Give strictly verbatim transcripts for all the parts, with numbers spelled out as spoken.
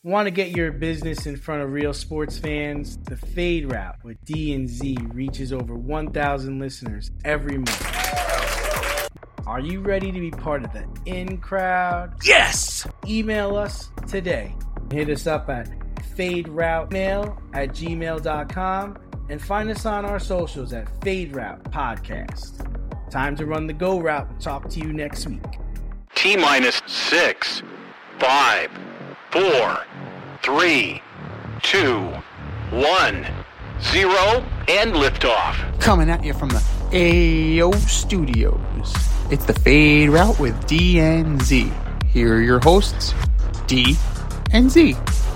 Want to get your business in front of real sports fans? The Fade Route with D and Z reaches over one thousand listeners every month. Are you ready to be part of the in crowd? Yes! Email us today. Hit us up at faderoutemail at gmail dot com and find us on our socials at Fade Route Podcast. Time to run the go route and talk to you next week. T minus six, five, four, three, two, one, zero, and liftoff. Coming at you from the A O Studios. It's the Fade Route with D and Z. Here are your hosts, D and Z.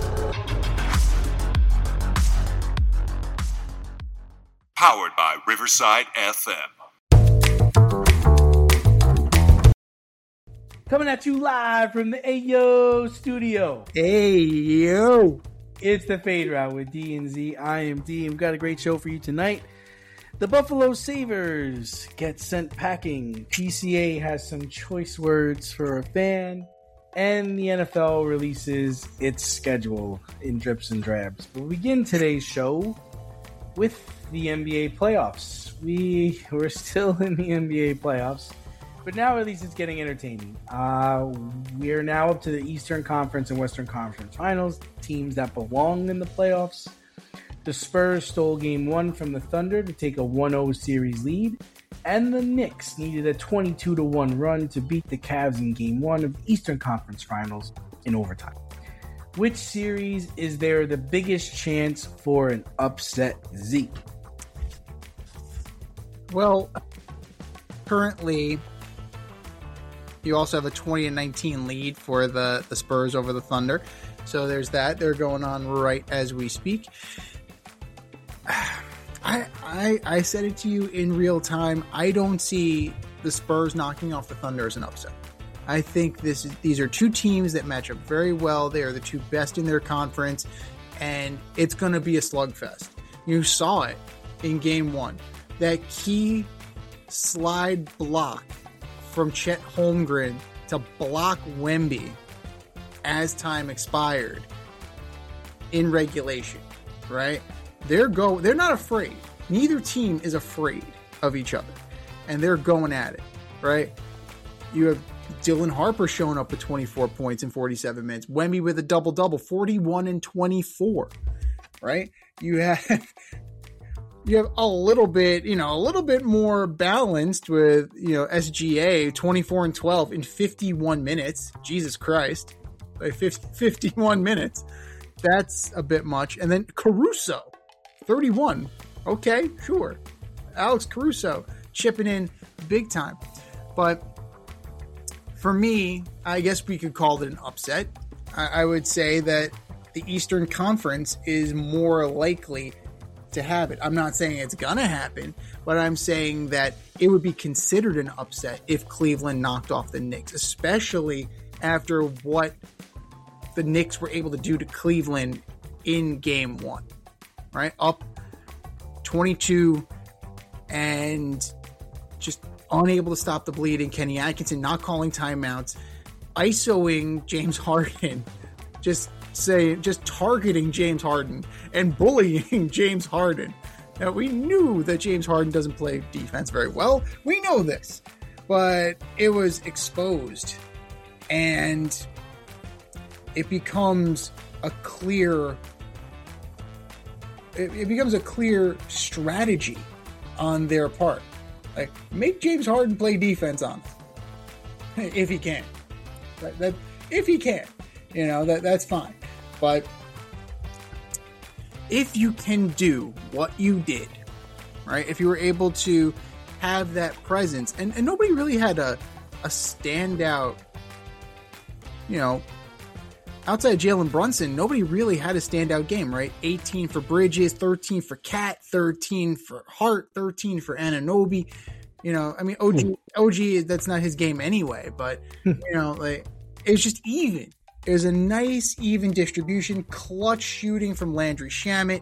Powered by Riverside F M. Coming at you live from the A O Studio. Hey, yo. It's the Fade Route with D and Z. I am D, and we've got a great show for you tonight. The Buffalo Sabres get sent packing. P C A has some choice words for a fan. And the N F L releases its schedule in drips and drabs. We'll begin today's show with the N B A playoffs. We were still in the N B A playoffs, but now at least it's getting entertaining. Uh, we are now up to the Eastern Conference and Western Conference Finals, teams that belong in the playoffs. The Spurs stole game one from the Thunder to take a one oh series lead, and the Knicks needed a twenty-two to one run to beat the Cavs in game one of the Eastern Conference Finals in overtime. Which series is there the biggest chance for an upset, Zeke? Well, currently, you also have a twenty to nineteen lead for the, the Spurs over the Thunder. So there's that. They're going on right as we speak. I, I I said it to you in real time. I don't see the Spurs knocking off the Thunder as an upset. I think this is, these are two teams that match up very well. They are the two best in their conference, and it's going to be a slugfest. You saw it in game one. That key slide block from Chet Holmgren to block Wemby as time expired in regulation, right? They're go. They're not afraid. Neither team is afraid of each other, and they're going at it, right? You have Dylan Harper showing up with twenty-four points in forty-seven minutes. Wemby with a double-double, forty-one and twenty-four, right? You have you have a little bit, you know, a little bit more balanced with, you know, S G A, twenty-four and twelve in fifty-one minutes. Jesus Christ. Like fifty, fifty-one minutes. That's a bit much. And then Caruso, thirty-one. Okay, sure. Alex Caruso chipping in big time. But for me, I guess we could call it an upset. I, I would say that the Eastern Conference is more likely to have it. I'm not saying it's going to happen, but I'm saying that it would be considered an upset if Cleveland knocked off the Knicks, especially after what the Knicks were able to do to Cleveland in game one, right? Up twenty-two and just unable to stop the bleeding. Kenny Atkinson not calling timeouts, ISOing James Harden, just say, just targeting James Harden and bullying James Harden. Now, we knew that James Harden doesn't play defense very well. We know this, but it was exposed, and it becomes a clear, it, it becomes a clear strategy on their part. Like, make James Harden play defense on it, if he can. That, that if he can, you know, that that's fine. But if you can do what you did, right? If you were able to have that presence, and, and nobody really had a a standout, you know, outside of Jalen Brunson, nobody really had a standout game, right? eighteen for Bridges, thirteen for Cat, thirteen for Hart, thirteen for Anunoby. You know, I mean, O G, O G, that's not his game anyway, but, you know, like, it was just even. It was a nice, even distribution, clutch shooting from Landry Shamet.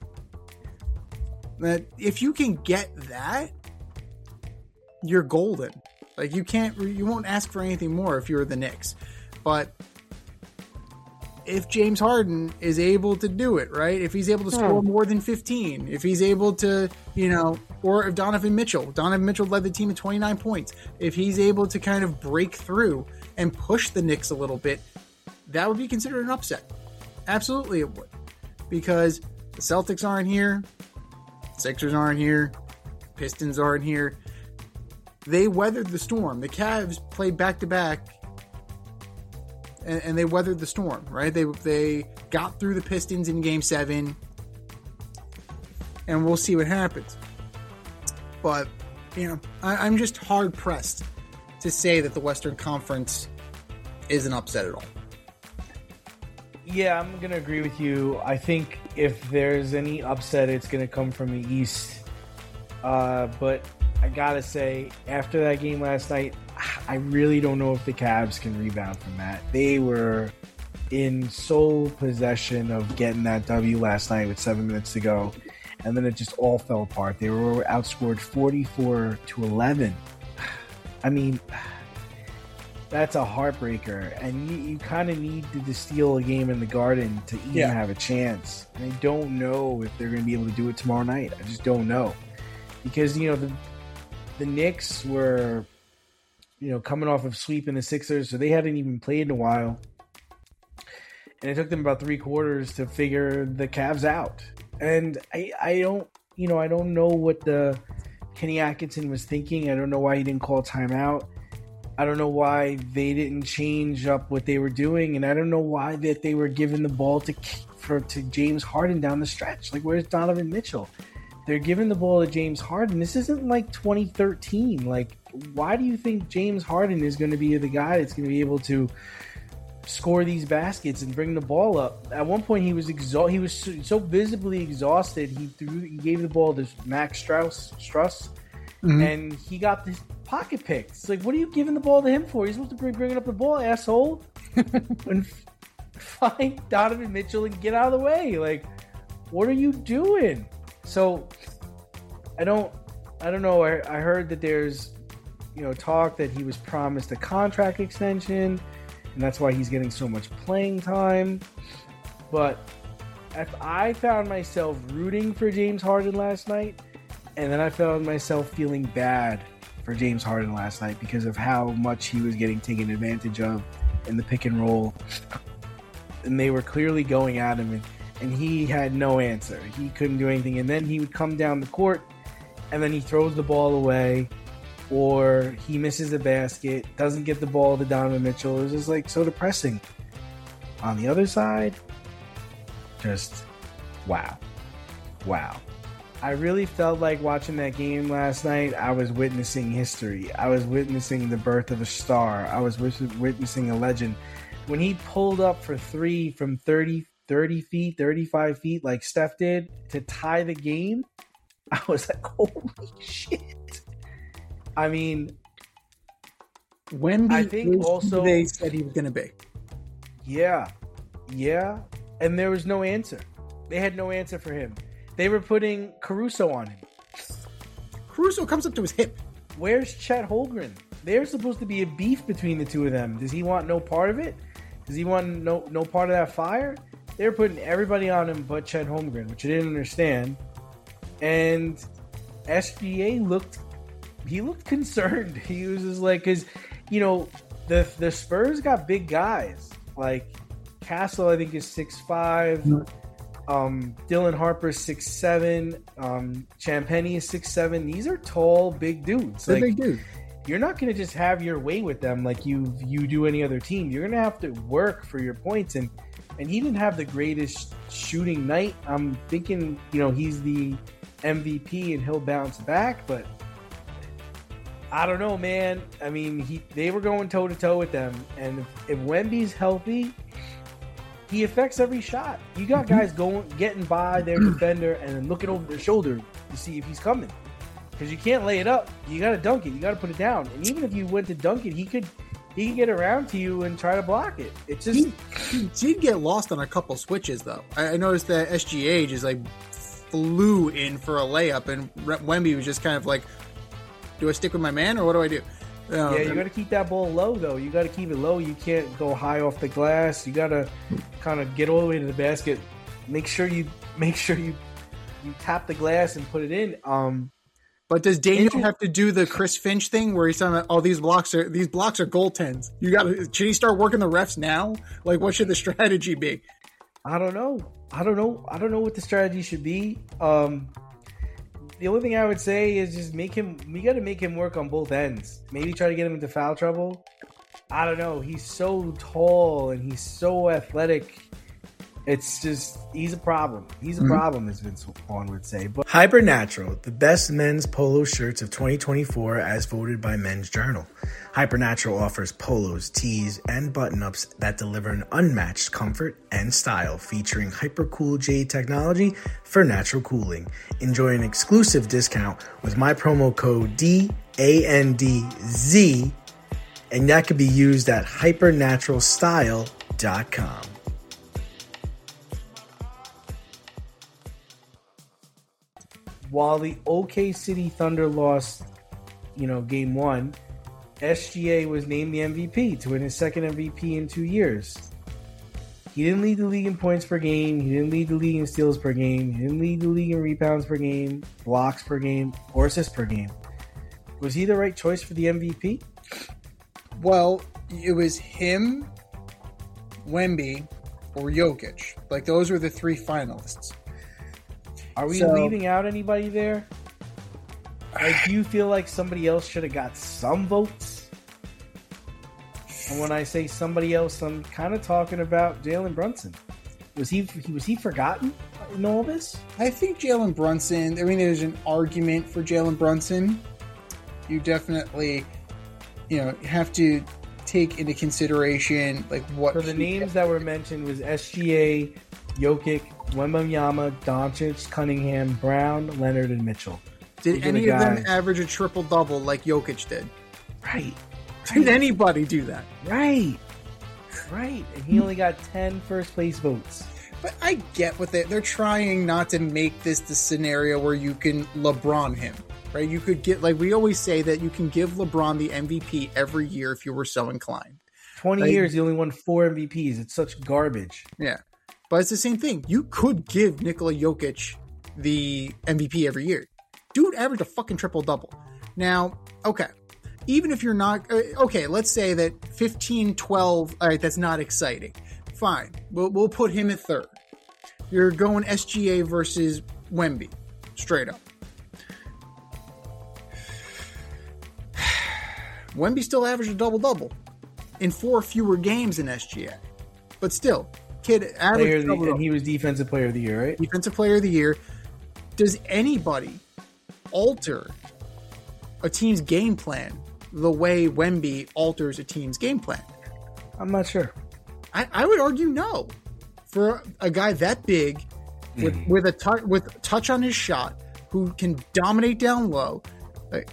That if you can get that, you're golden. Like, you can't, you won't ask for anything more if you're the Knicks. But if James Harden is able to do it, right? If he's able to score Hmm. more than fifteen, if he's able to, you know, or if Donovan Mitchell, Donovan Mitchell led the team at twenty-nine points. If he's able to kind of break through and push the Knicks a little bit, that would be considered an upset. Absolutely it would. Because the Celtics aren't here, Sixers aren't here, Pistons aren't here. They weathered the storm. The Cavs played back-to-back, and, and they weathered the storm, right? They they got through the Pistons in Game seven, and we'll see what happens. But, you know, I, I'm just hard-pressed to say that the Western Conference is an upset at all. Yeah, I'm going to agree with you. I think if there's any upset, it's going to come from the East. Uh, but I got to say, after that game last night, I really don't know if the Cavs can rebound from that. They were in sole possession of getting that W last night with seven minutes to go, and then it just all fell apart. They were outscored forty-four to eleven. I mean, that's a heartbreaker, and you, you kind of need to steal a game in the Garden to even Yeah. have a chance. And I don't know if they're going to be able to do it tomorrow night. I just don't know. Because, you know, the the Knicks were, you know, coming off of sweeping the Sixers, so they hadn't even played in a while. And it took them about three quarters to figure the Cavs out. And I, I don't, you know, I don't know what the Kenny Atkinson was thinking. I don't know why he didn't call timeout. I don't know why they didn't change up what they were doing, and I don't know why that they were giving the ball to for to James Harden down the stretch. Like, where's Donovan Mitchell? They're giving the ball to James Harden. This isn't like twenty thirteen. Like, why do you think James Harden is going to be the guy that's going to be able to score these baskets and bring the ball up? At one point, he was exa- He was so, so visibly exhausted. He threw. He gave the ball to Max Strauss, Struss, Mhm. and he got this pocket picked. It's like, what are you giving the ball to him for? He's supposed to be bringing up the ball, asshole. And f- find Donovan Mitchell and get out of the way. Like, what are you doing? So, I don't, I don't know. I, I heard that there's, you know, talk that he was promised a contract extension, and that's why he's getting so much playing time. But if I found myself rooting for James Harden last night, and then I found myself feeling bad for James Harden last night because of how much he was getting taken advantage of in the pick and roll. And they were clearly going at him, and, and he had no answer. He couldn't do anything. And then he would come down the court, and then he throws the ball away, or he misses a basket, doesn't get the ball to Donovan Mitchell. It was just like so depressing. On the other side, just wow. Wow. I really felt like watching that game last night, I was witnessing history. I was witnessing the birth of a star. I was wit- witnessing a legend. When he pulled up for three from thirty, thirty feet, thirty-five feet, like Steph did, to tie the game, I was like, holy shit. I mean, Wemby I think is who also- they said he was going to be. yeah, yeah. And there was no answer. They had no answer for him. They were putting Caruso on him. Caruso comes up to his hip. Where's Chet Holmgren? There's supposed to be a beef between the two of them. Does he want no part of it? Does he want no no part of that fire? They're putting everybody on him but Chet Holmgren, which I didn't understand. And S G A looked, he looked concerned. He was just like, because, you know, the the Spurs got big guys. Like, Castle, I think, is six five. Um, Dylan Harper's six seven. Um, Champagny is six seven. These are tall, big dudes. They're Like, big dude. you're not going to just have your way with them like you you do any other team. You're going to have to work for your points. And and he didn't have the greatest shooting night. I'm thinking, you know, he's the M V P and he'll bounce back. But I don't know, man. I mean, he they were going toe to toe with them. And if, if Wemby's healthy, he affects every shot. You got guys going, getting by their defender and then looking over their shoulder to see if he's coming. Because you can't lay it up. You got to dunk it. You got to put it down. And even if you went to dunk it, he could he could get around to you and try to block it. It's just He, he did get lost on a couple switches, though. I, I noticed that S G A just like flew in for a layup, and Wemby was just kind of like, "Do I stick with my man or what do I do?" Um, Yeah, you got to keep that ball low, though. You got to keep it low. You can't go high off the glass. You got to kind of get all the way to the basket. Make sure you make sure you you tap the glass and put it in. Um, but does Daniel Inter- have to do the Chris Finch thing where he's talking about, oh, these blocks are these blocks are goaltends? You got to should he start working the refs now? Like, what should the strategy be? I don't know. I don't know. I don't know what the strategy should be. Um, the only thing I would say is just make him. We got to make him work on both ends. Maybe try to get him into foul trouble. I don't know. He's so tall and he's so athletic. It's just, he's a problem. He's a mm-hmm. problem, as Vince Vaughn would say. But Hypernatural, the best men's polo shirts of twenty twenty-four as voted by Men's Journal. Hypernatural offers polos, tees, and button-ups that deliver an unmatched comfort and style, featuring Hypercool J technology for natural cooling. Enjoy an exclusive discount with my promo code D A N D Z, and that could be used at hypernatural style dot com. While the O K City Thunder lost, you know, game one, S G A was named the M V P to win his second M V P in two years. He didn't lead the league in points per game. He didn't lead the league in steals per game. He didn't lead the league in rebounds per game, blocks per game, or assists per game. Was he the right choice for the M V P? Well, it was him, Wemby, or Jokic. Like, those were the three finalists. Are we So- leaving out anybody there? Like, do you feel like somebody else should have got some votes? And when I say somebody else, I'm kind of talking about Jalen Brunson. Was he was he forgotten in all this? I think Jalen Brunson, I mean, there's an argument for Jalen Brunson. You definitely, you know, have to take into consideration, like, what... So the he- names that were mentioned was S G A, Jokic, Wembanyama, Doncic, Cunningham, Brown, Leonard, and Mitchell. Did These are any the of them guys. average a triple-double like Jokic did? Right. Did anybody do that? Right. Right. And he only got ten first place votes. But I get what they they're trying not to make this the scenario where you can LeBron him, right? You could get, like we always say, that you can give LeBron the M V P every year if you were so inclined. twenty Like- years, he only won four M V Ps. It's such garbage. Yeah. But it's the same thing. You could give Nikola Jokic the M V P every year. Dude averaged a fucking triple-double. Now, okay. Even if you're not... uh, Okay, let's say that fifteen twelve... All right, that's not exciting. Fine. We'll, we'll put him at third. You're going S G A versus Wemby. Straight up. Wemby still averaged a double-double in four fewer games than S G A. But still, kid Player averaged of the, double-double. and he was defensive player of the year, right? Defensive Player of the Year. Does anybody alter a team's game plan the way Wemby alters a team's game plan? I'm not sure. I, I would argue no. For a guy that big, with Mm. with a touch with touch on his shot, who can dominate down low, like,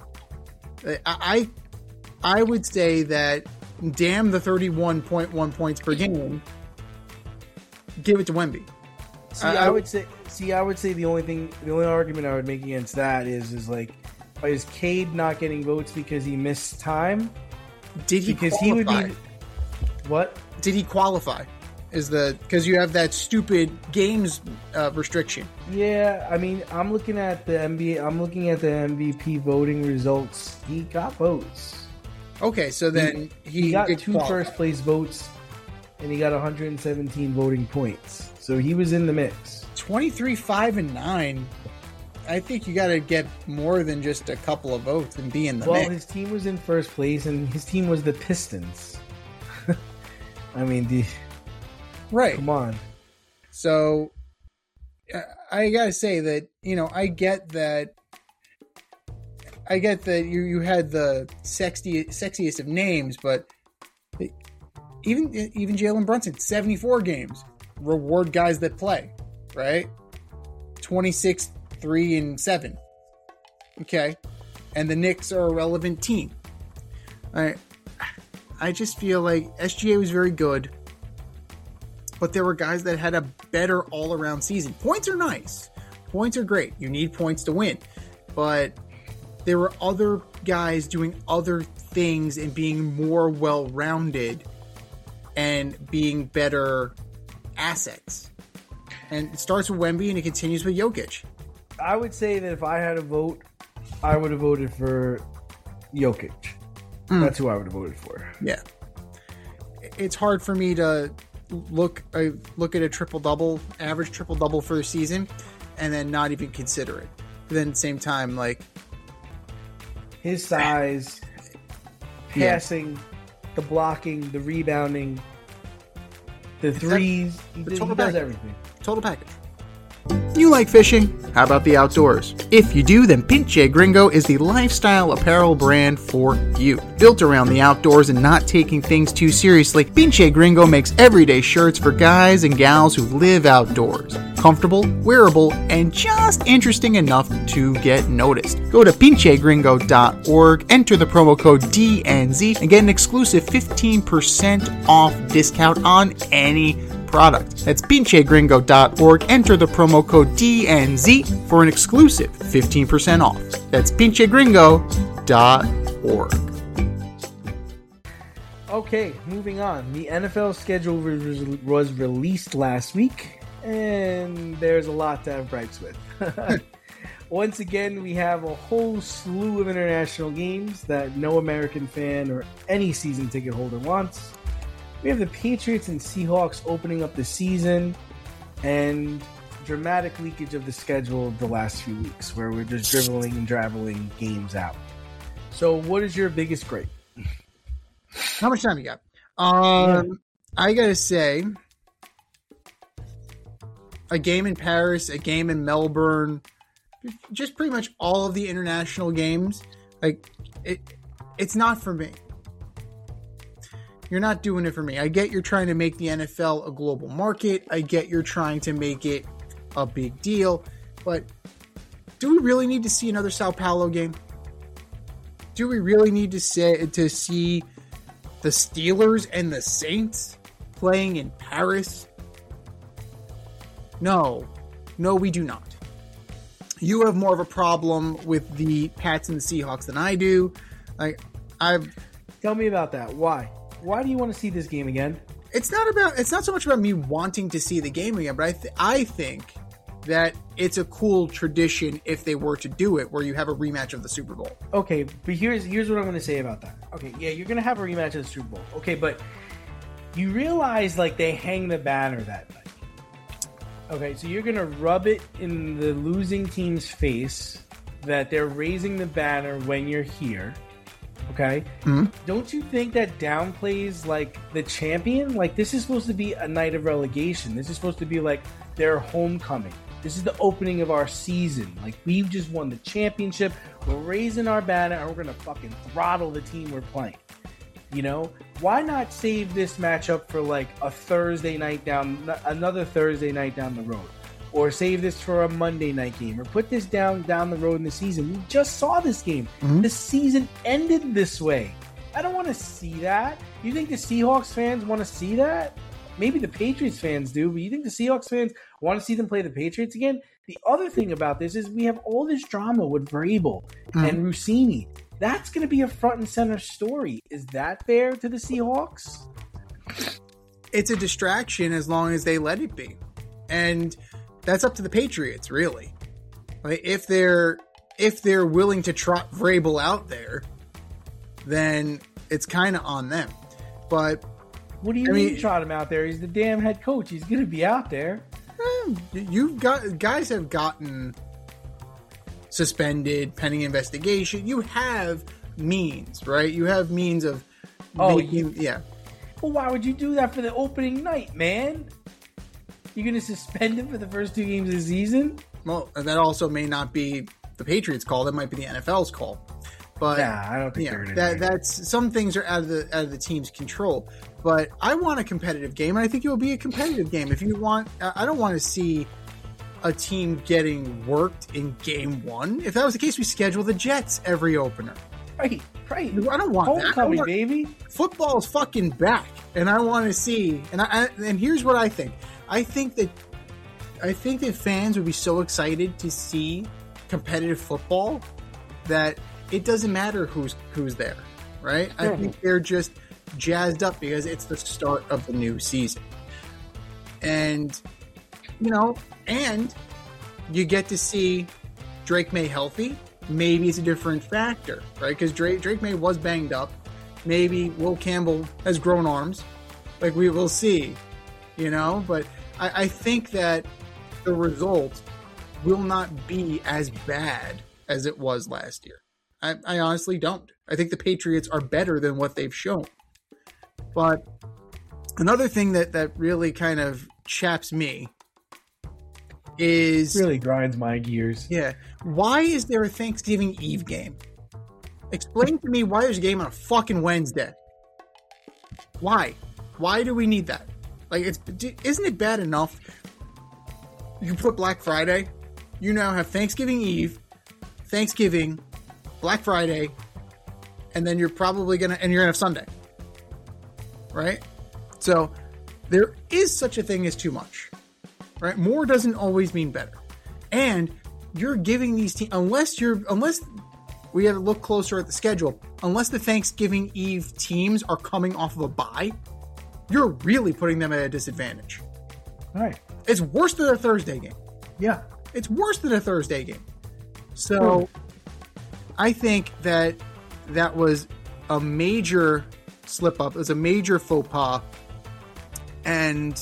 I I, I would say that damn the thirty-one point one points per game. Give it to Wemby. See, I- I, would say. See, I would say the only thing, the only argument I would make against that is, is like, is Cade not getting votes because he missed time? Did he Because qualify? he would be. What? Did he qualify? Is the because you have that stupid games uh, restriction? Yeah, I mean, I'm looking at the N B A. I'm looking at the M V P voting results. He got votes. Okay, so then he, He got did two qualify. first place votes, and he got one hundred seventeen voting points. So he was in the mix. twenty-three, five, and nine. I think you got to get more than just a couple of votes and be in the Well, mix. his team was in first place, and his team was the Pistons. I mean, the, Right. come on. So uh, I gotta say that, you know, I get that. I get that you, you had the sexy, sexiest of names, but even even Jalen Brunson, seventy-four games, reward guys that play, right? twenty-six, three, and seven. Okay. And the Knicks are a relevant team. I, I just feel like S G A was very good, but there were guys that had a better all-around season. Points are nice. Points are great. You need points to win. But there were other guys doing other things and being more well-rounded and being better assets. And it starts with Wemby and it continues with Jokic. I would say that if I had a vote, I would have voted for Jokic. Mm. That's who I would have voted for. Yeah. It's hard for me to look uh, look at a triple-double, average triple-double for the season, and then not even consider it. But then at the same time, like... his size, passing, yeah. the blocking, the rebounding, the threes, he, the he does package. everything. Total package. You like fishing? How about the outdoors? If you do, then Pinche Gringo is the lifestyle apparel brand for you. Built around the outdoors and not taking things too seriously, Pinche Gringo makes everyday shirts for guys and gals who live outdoors. Comfortable, wearable, and just interesting enough to get noticed. Go to pinche gringo dot org, enter the promo code D N Z, and get an exclusive fifteen percent off discount on any product. That's pinche gringo dot org. Enter the promo code D N Z for an exclusive fifteen percent off. That's pinche gringo dot org. Okay, moving on. The N F L schedule was released last week, and there's a lot to have gripes with. Once again, we have a whole slew of international games that no American fan or any season ticket holder wants. We have the Patriots and Seahawks opening up the season, and dramatic leakage of the schedule of the last few weeks, where we're just dribbling and drabbling games out. So what is your biggest gripe? How much time you got? Um, yeah. I gotta say, a game in Paris, a game in Melbourne, just pretty much all of the international games, like, it, it's not for me. You're not doing it for me. I get you're trying to make the N F L a global market. I get you're trying to make it a big deal. But do we really need to see another Sao Paulo game? Do we really need to say, to see the Steelers and the Saints playing in Paris? No. No, we do not. You have more of a problem with the Pats and the Seahawks than I do. Like, I've... Tell me about that. Why? Why do you want to see this game again? It's not about. It's not so much about me wanting to see the game again, but I, th- I think that it's a cool tradition if they were to do it, where you have a rematch of the Super Bowl. Okay, but here's here's what I'm going to say about that. Okay, yeah, you're going to have a rematch of the Super Bowl. Okay, but you realize, like, they hang the banner that night. Okay, so you're going to rub it in the losing team's face that they're raising the banner when you're here. Okay? Mm-hmm. Don't you think that downplays, like, the champion? Like, this is supposed to be a night of relegation. This is supposed to be, like, their homecoming. This is the opening of our season. Like, we've just won the championship. We're raising our banner, and we're going to fucking throttle the team we're playing. You know? Why not save this matchup for, like, a Thursday night down, another Thursday night down the road? Or save this for a Monday night game, or put this down down the road in the season. We just saw this game. Mm-hmm. The season ended this way. I don't want to see that. You think the Seahawks fans want to see that? Maybe the Patriots fans do, but you think the Seahawks fans want to see them play the Patriots again? The other thing about this is we have all this drama with Vrabel mm-hmm. and Rossini. That's going to be a front and center story. Is that fair to the Seahawks? It's a distraction as long as they let it be. And that's up to the Patriots, really. Like, if they're if they're willing to trot Vrabel out there, then it's kind of on them. But what do you I mean, mean trot him out there? He's the damn head coach. He's going to be out there. Eh, you've got guys have gotten suspended pending investigation. You have means, right? You have means of oh making, yeah. Well, why would you do that for the opening night, man? You're going to suspend him for the first two games of the season? Well, that also may not be the Patriots' call. That might be the N F L's call. But yeah, I don't think yeah, they're that, that's some things are out of the out of the team's control. But I want a competitive game, and I think it will be a competitive game. If you want, I don't want to see a team getting worked in game one. If that was the case, we schedule the Jets every opener. Right, right. I don't want Homecoming, that. I want, baby. Football's fucking back, and I want to see. And I and here's what I think. I think that I think that fans would be so excited to see competitive football that it doesn't matter who's who's there. right? I think they're just jazzed up because it's the start of the new season. And, you know, and you get to see Drake May healthy. Maybe it's a different factor, right? Because Drake, Drake May was banged up. Maybe Will Campbell has grown arms. Like, we will see, you know? But I, I think that the result will not be as bad as it was last year. I, I honestly don't. I think the Patriots are better than what they've shown. But another thing that, that really kind of chaps me is... really grinds my gears. Yeah. Why is there a Thanksgiving Eve game? Explain to me why there's a game on a fucking Wednesday. Why? Why do we need that? Like, it's isn't it bad enough you put Black Friday? You now have Thanksgiving Eve, Thanksgiving, Black Friday, and then you're probably gonna and you're gonna have Sunday. Right? So there is such a thing as too much. Right? More doesn't always mean better. And you're giving these teams, unless you're unless we have to look closer at the schedule, unless the Thanksgiving Eve teams are coming off of a bye, you're really putting them at a disadvantage. All right. It's worse than a Thursday game. Yeah. It's worse than a Thursday game. So I think that that was a major slip up. It was a major faux pas. And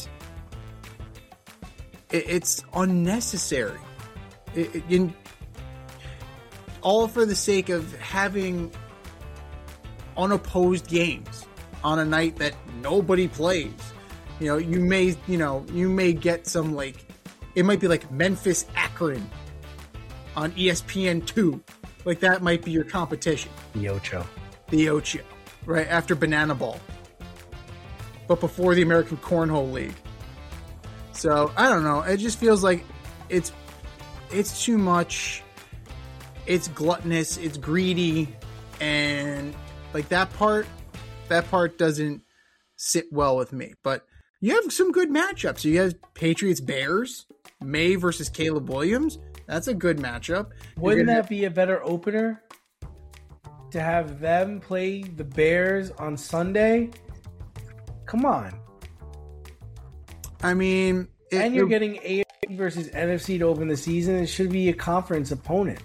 it, it's unnecessary. It, it, in, all for the sake of having unopposed games on a night that nobody plays. You know, you may, you know, you may get some, like, it might be like Memphis Akron on E S P N two. Like, that might be your competition. The Ocho. The Ocho. Right after Banana Ball. But before the American Cornhole League. So, I don't know. It just feels like it's it's too much. It's gluttonous. It's greedy. And, like, that part, that part doesn't sit well with me. But you have some good matchups. You have Patriots Bears, May versus Caleb Williams. That's a good matchup. Wouldn't gonna... that be a better opener to have them play the Bears on Sunday? Come on. I mean, it, and you're it... getting A F C versus N F C to open the season. It should be a conference opponent.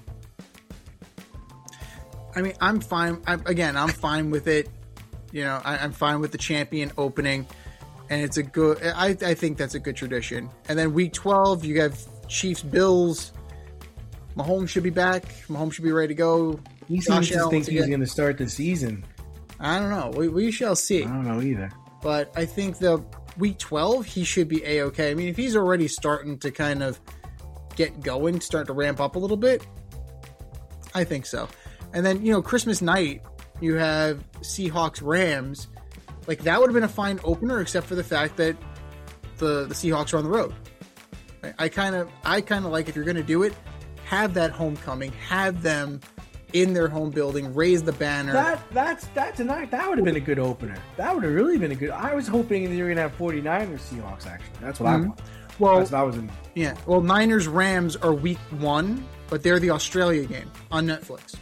I mean, I'm fine. I, again, I'm fine with it. You know, I, I'm fine with the champion opening. And it's a good, I, I think that's a good tradition. And then week twelve, you have Chiefs, Bills. Mahomes should be back. Mahomes should be ready to go. He seems to think he's going to start the season. I don't know. We, we shall see. I don't know either. But I think the week twelve, he should be A-okay. I mean, if he's already starting to kind of get going, start to ramp up a little bit, I think so. And then, you know, Christmas night, you have Seahawks, Rams. Like, that would have been a fine opener, except for the fact that the, the Seahawks are on the road. I kind of I kind of like, if you're going to do it, have that homecoming, have them in their home building, raise the banner. That that's that tonight. That would have been a good opener. That would have really been a good. I was hoping they were going to have 49ers Seahawks, actually. That's what mm-hmm. I want. Well, that's what I was in. Yeah. Well, Niners Rams are week one, but they're the Australia game on Netflix.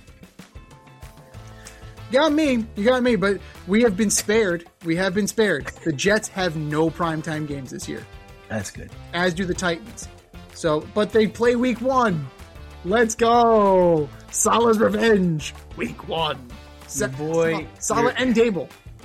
You got me. You got me. But we have been spared. We have been spared. The Jets have no primetime games this year. That's good. As do the Titans. So, but they play week one. Let's go. Salah's revenge. Week one. Your boy. Salah your, and Dable.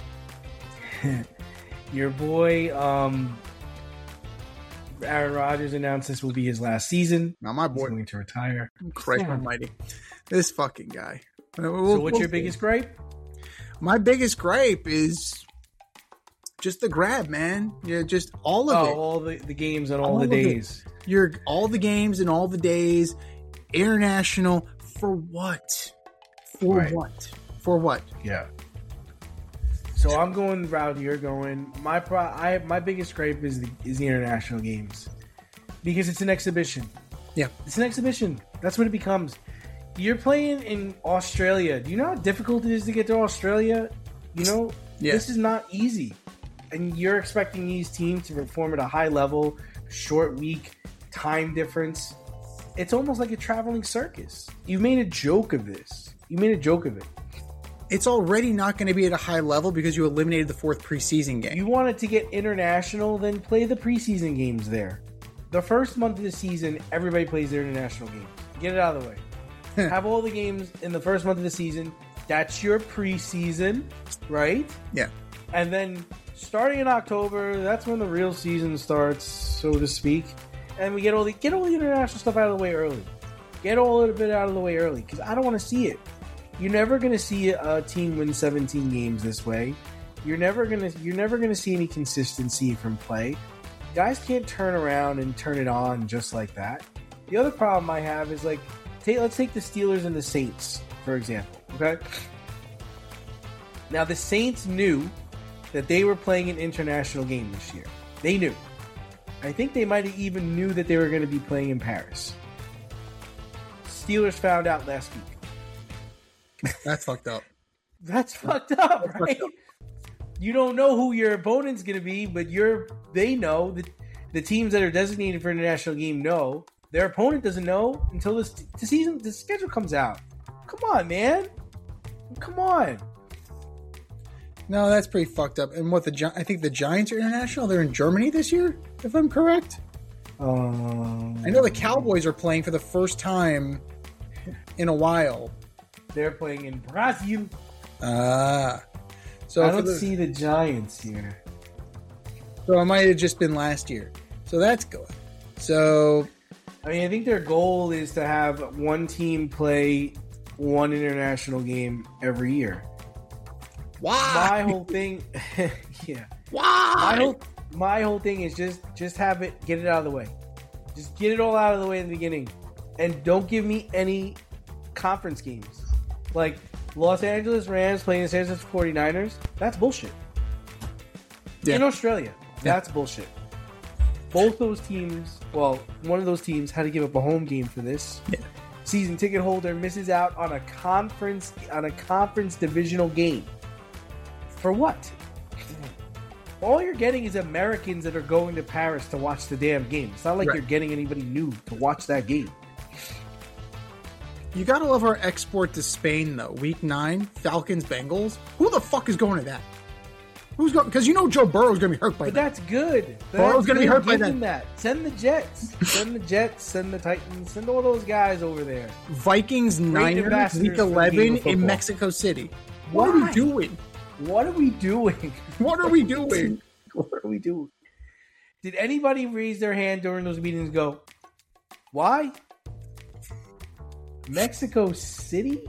Your boy, um, Aaron Rodgers announced this will be his last season. Now my boy. He's going to retire. Christ almighty. This fucking guy. We'll, so what's we'll your see. biggest gripe? My biggest gripe is just the grab, man. Yeah, just all of oh, it. all the, the games and all, all the days. It. You're all the games and all the days. International for what? For right. what? For what? Yeah. So I'm going the route you're going. My pro, I my biggest gripe is the is the international games because it's an exhibition. Yeah, it's an exhibition. That's what it becomes. You're playing in Australia. Do you know how difficult it is to get to Australia? You know, yeah. This is not easy. And you're expecting these teams to perform at a high level, short week, time difference. It's almost like a traveling circus. You made a joke of this. You made a joke of it. it's already not going to be at a high level because you eliminated the fourth preseason game. You want it to get international, then play the preseason games there. The first month of the season, everybody plays their international games. Get it out of the way. Have all the games in the first month of the season. That's your preseason, right? Yeah. And then starting in October, that's when the real season starts, so to speak. And we get all the get all the international stuff out of the way early. Get all of it out of the way early, because I don't want to see it. You're never going to see a team win seventeen games this way. You're never going to you're never going to see any consistency from play. Guys can't turn around and turn it on just like that. The other problem I have is like, take, let's take the Steelers and the Saints, for example. Okay. Now the Saints knew that they were playing an international game this year. They knew. I think they might have even knew that they were going to be playing in Paris. Steelers found out last week. That's fucked up. That's fucked up, right? Fucked up. You don't know who your opponent's going to be, but you're they know that the teams that are designated for international game know. Their opponent doesn't know until this, the season, the schedule comes out. Come on, man. Come on. No, that's pretty fucked up. And what the I think the Giants are international. They're in Germany this year, if I'm correct. Um, I know the Cowboys are playing for the first time in a while. They're playing in Brazil. Ah. So I don't the, see the Giants here. So it might have just been last year. So that's good. So I mean, I think their goal is to have one team play one international game every year. Why? My whole thing, yeah. Why? My whole, my whole thing is just, just have it, get it out of the way. Just get it all out of the way in the beginning, and don't give me any conference games. Like Los Angeles Rams playing the San Francisco forty-niners. That's bullshit. Yeah. In Australia, that's yeah. bullshit. Both those teams, well, one of those teams had to give up a home game for this. Yeah. Season ticket holder misses out on a conference on a conference divisional game. For what? All you're getting is Americans that are going to Paris to watch the damn game. It's not like right. you're getting anybody new to watch that game. You gotta love our export to Spain, though. Week nine, Falcons, Bengals. Who the fuck is going to that? Who's going? Because you know Joe Burrow's going to be hurt by but that. That's good. Burrow's going to be hurt by that. that. Send the Jets. Send the Jets. Send the Titans. Send all those guys over there. Vikings, Niners, Week eleven in Mexico City. What Why? are we doing? What are we doing? What are we doing? What are we doing? Did anybody raise their hand during those meetings and go, why? Mexico City?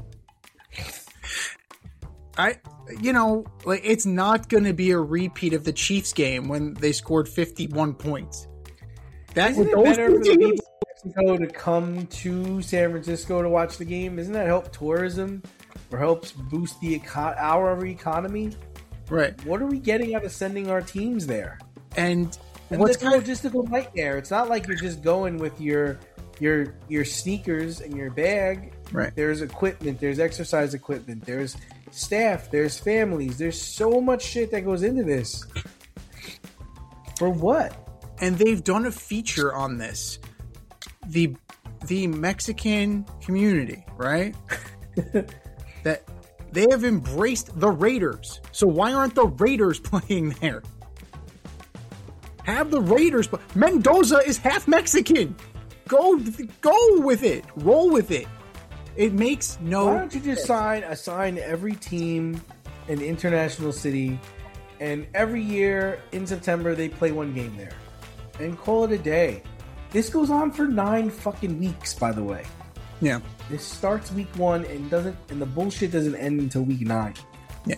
I, you know, like it's not going to be a repeat of the Chiefs game when they scored fifty-one points. That's it better for the people of Mexico to come to San Francisco to watch the game. Isn't that help tourism or helps boost the eco- our economy? Right. What are we getting out of sending our teams there? And, and what's the logistical nightmare? It's not like you're just going with your your your sneakers and your bag. Right. There's equipment. There's exercise equipment. There's staff, there's families, there's so much shit that goes into this. For what? And they've done a feature on this. The the Mexican community, right? That they have embraced the Raiders. So why aren't the Raiders playing there? Have the Raiders play. Mendoza is half Mexican. Go go with it. Roll with it. It makes no Why don't you just sign assign every team an international city, and every year in September they play one game there, and call it a day. This goes on for nine fucking weeks, by the way. Yeah. This starts week one and doesn't, and the bullshit doesn't end until week nine. Yeah.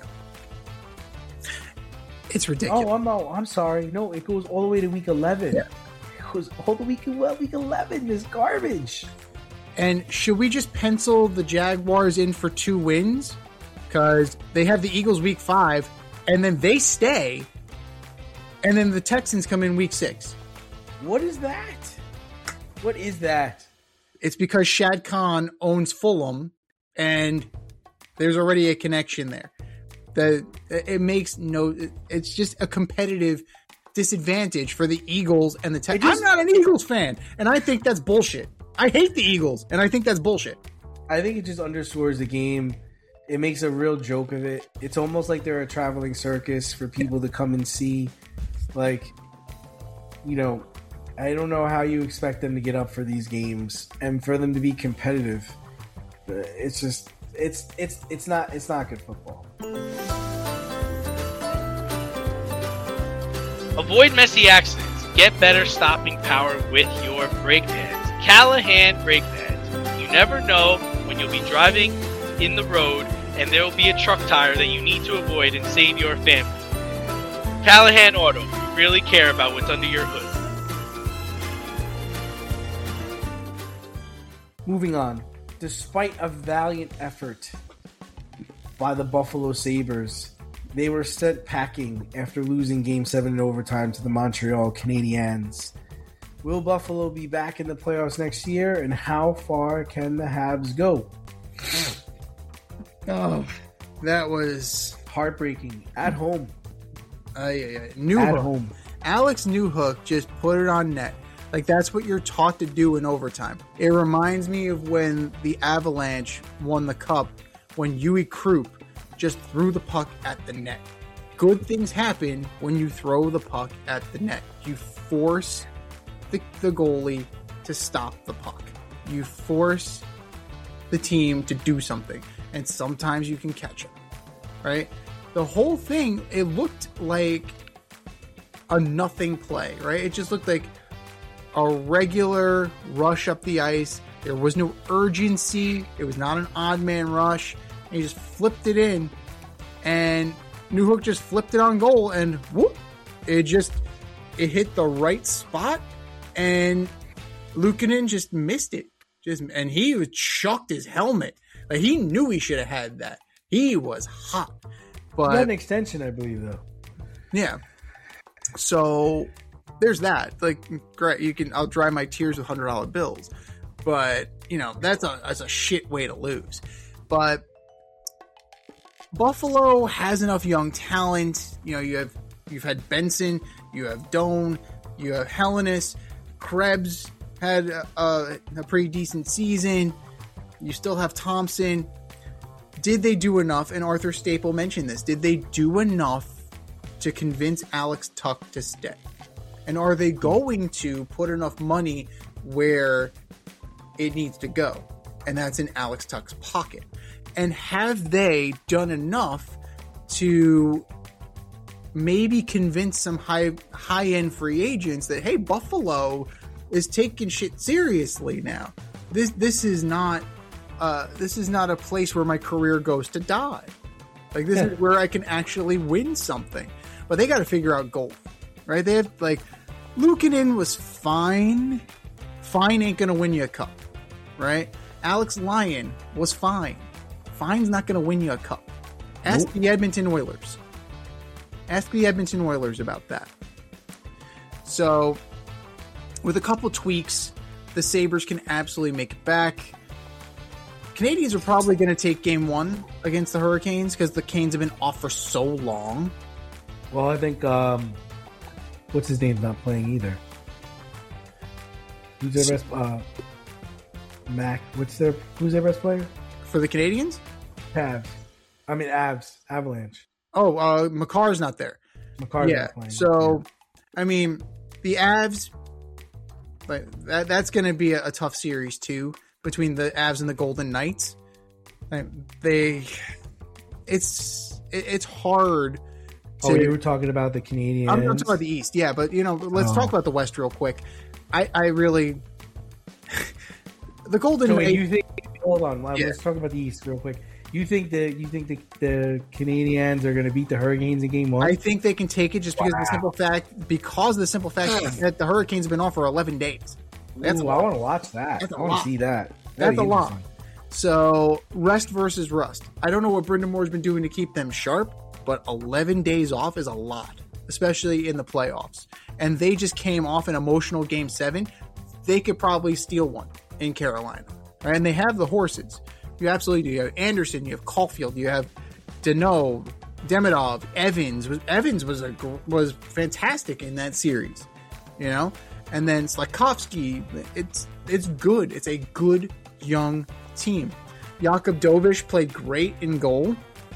It's ridiculous. Oh, I'm oh, I'm sorry. No, it goes all the way to week eleven. Yeah. It goes all the way to week eleven. This garbage. And should we just pencil the Jaguars in for two wins? Because they have the Eagles week five, and then they stay, and then the Texans come in week six. What is that? What is that? It's because Shad Khan owns Fulham, and there's already a connection there. The it makes no. It's just a competitive disadvantage for the Eagles and the Texans. I'm not an Eagles fan, and I think that's bullshit. I hate the Eagles, and I think that's bullshit. I think it just underscores the game it makes a real joke of it. It's almost like they're a traveling circus for people to come and see. Like, you know, I don't know how you expect them to get up for these games and for them to be competitive. It's just, it's it's it's not it's not good football. Avoid messy accidents. Get better stopping power with your brake pads. Callahan brake pads. You never know when you'll be driving in the road and there will be a truck tire that you need to avoid and save your family. Callahan Auto. We really care about what's under your hood. Moving on. Despite a valiant effort by the Buffalo Sabres, they were sent packing after losing Game seven in overtime to the Montreal Canadiens. Will Buffalo be back in the playoffs next year, and how far can the Habs go? Oh, that was heartbreaking. At home. Uh, yeah, yeah. Newhook. At home. Alex Newhook just put it on net. Like, that's what you're taught to do in overtime. It reminds me of when the Avalanche won the Cup, when Yui Krupp just threw the puck at the net. Good things happen when you throw the puck at the net. You force the, the goalie to stop the puck. You force the team to do something. And sometimes you can catch it, right? The whole thing, it looked like a nothing play, right? It just looked like a regular rush up the ice. There was no urgency. It was not an odd man rush. And he just flipped it in, and Newhook just flipped it on goal, and whoop, it just it hit the right spot, and Luukkonen just missed it. Just and he was chucked his helmet. Like, he knew he should have had that. He was hot. But he got an extension, I believe, though. Yeah. So there's that. Like, great, you can. I'll dry my tears with hundred dollar bills, but you know that's a that's a shit way to lose. But Buffalo has enough young talent. You know, you have you've had Benson, you have Doan, you have Hellenis, Krebs had a, a, a pretty decent season. You still have Thompson. Did they do enough? And Arthur Staple mentioned this. Did they do enough to convince Alex Tuch to stay? And are they going to put enough money where it needs to go? And that's in Alex Tuch's pocket. And have they done enough to maybe convince some high high end free agents that, hey, Buffalo is taking shit seriously now. This this is not uh, this is not a place where my career goes to die. Like, this is where I can actually win something. But they got to figure out goal, right? They have, like, Luukkonen was fine. Fine ain't gonna win you a cup, right? Alex Lyon was fine. Fine's not going to win you a cup. Ask nope. the Edmonton Oilers. Ask the Edmonton Oilers about that. So, with a couple tweaks, the Sabres can absolutely make it back. Canadians are probably going to take game one against the Hurricanes because the Canes have been off for so long. Well, I think, um, what's his name's not playing either. Who's their best, uh, Mac, what's their, who's their best player? For the Canadians? Avs. I mean, Avs. Avalanche. Oh, uh, Makar's not there. Makar's yeah. not playing. So, yeah. I mean, the Avs, like, that, that's going to be a, a tough series, too, between the Avs and the Golden Knights. Like, they, it's, it, it's hard to. Oh, you were talking about the Canadians. I'm, I'm talking about the East, yeah, but, you know, let's oh. talk about the West real quick. I, I really. The Golden so Knights. You think? Hold on, well, yeah. let's talk about the East real quick. You think that you think the, the Canadians are going to beat the Hurricanes in game one? I think they can take it just because wow. of the simple fact because of the simple fact that the Hurricanes have been off for eleven days. That's Ooh, I want to watch that. I want to see that. That'd That's a lot. So rest versus rust. I don't know what Brendan Moore's been doing to keep them sharp, but eleven days off is a lot, especially in the playoffs. And they just came off an emotional game seven. They could probably steal one in Carolina. Right? And they have the horses. You absolutely do. You have Anderson, you have Caulfield, you have Deneau, Demidov, Evans. Evans was a was fantastic in that series, you know. And then Slafkovsky. It's it's good. It's a good young team. Jakub Dovish played great in goal.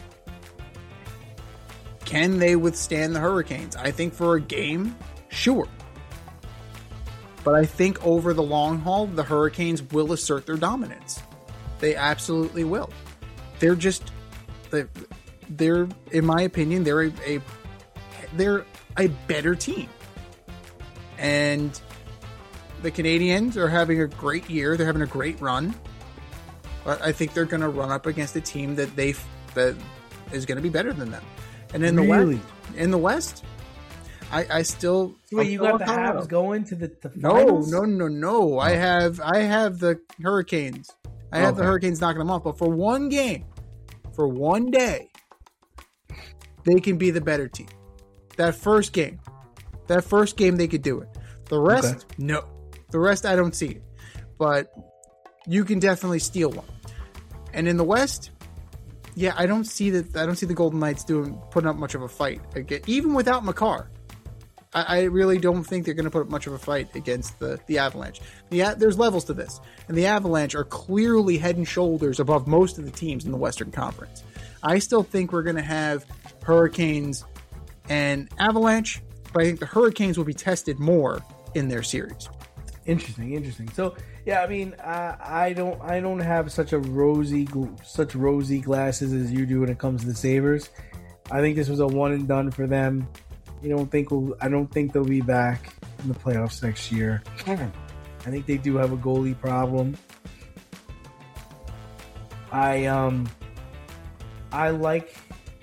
Can they withstand the Hurricanes? I think for a game, sure. But I think over the long haul, the Hurricanes will assert their dominance. They absolutely will. They're just, they're, they're in my opinion, they're a, a they're a better team. And the Canadiens are having a great year. They're having a great run. But I think they're going to run up against a team that they that is going to be better than them. And in the Really? West, in the West, I, I still So wait, I'm you still got the on Colorado. Habs going to the, the No, finals? no, no, no. I have I have the Hurricanes. I have the Okay. Hurricanes knocking them off. But for one game, for one day, they can be the better team. That first game, that first game, they could do it. The rest, Okay. no. The rest, I don't see it. But you can definitely steal one. And in the West, yeah, I don't see that. I don't see the Golden Knights doing putting up much of a fight again, even without Makar. I, I really don't think they're going to put up much of a fight against the the Avalanche. The there's levels to this, and the Avalanche are clearly head and shoulders above most of the teams in the Western Conference. I still think we're going to have Hurricanes and Avalanche, but I think the Hurricanes will be tested more in their series. Interesting, interesting. So yeah, I mean, I, I don't, I don't have such a rosy, gl- such rosy glasses as you do when it comes to the Sabres. I think this was a one and done for them. You don't think? We'll, I don't think they'll be back in the playoffs next year. I think they do have a goalie problem. I um, I like,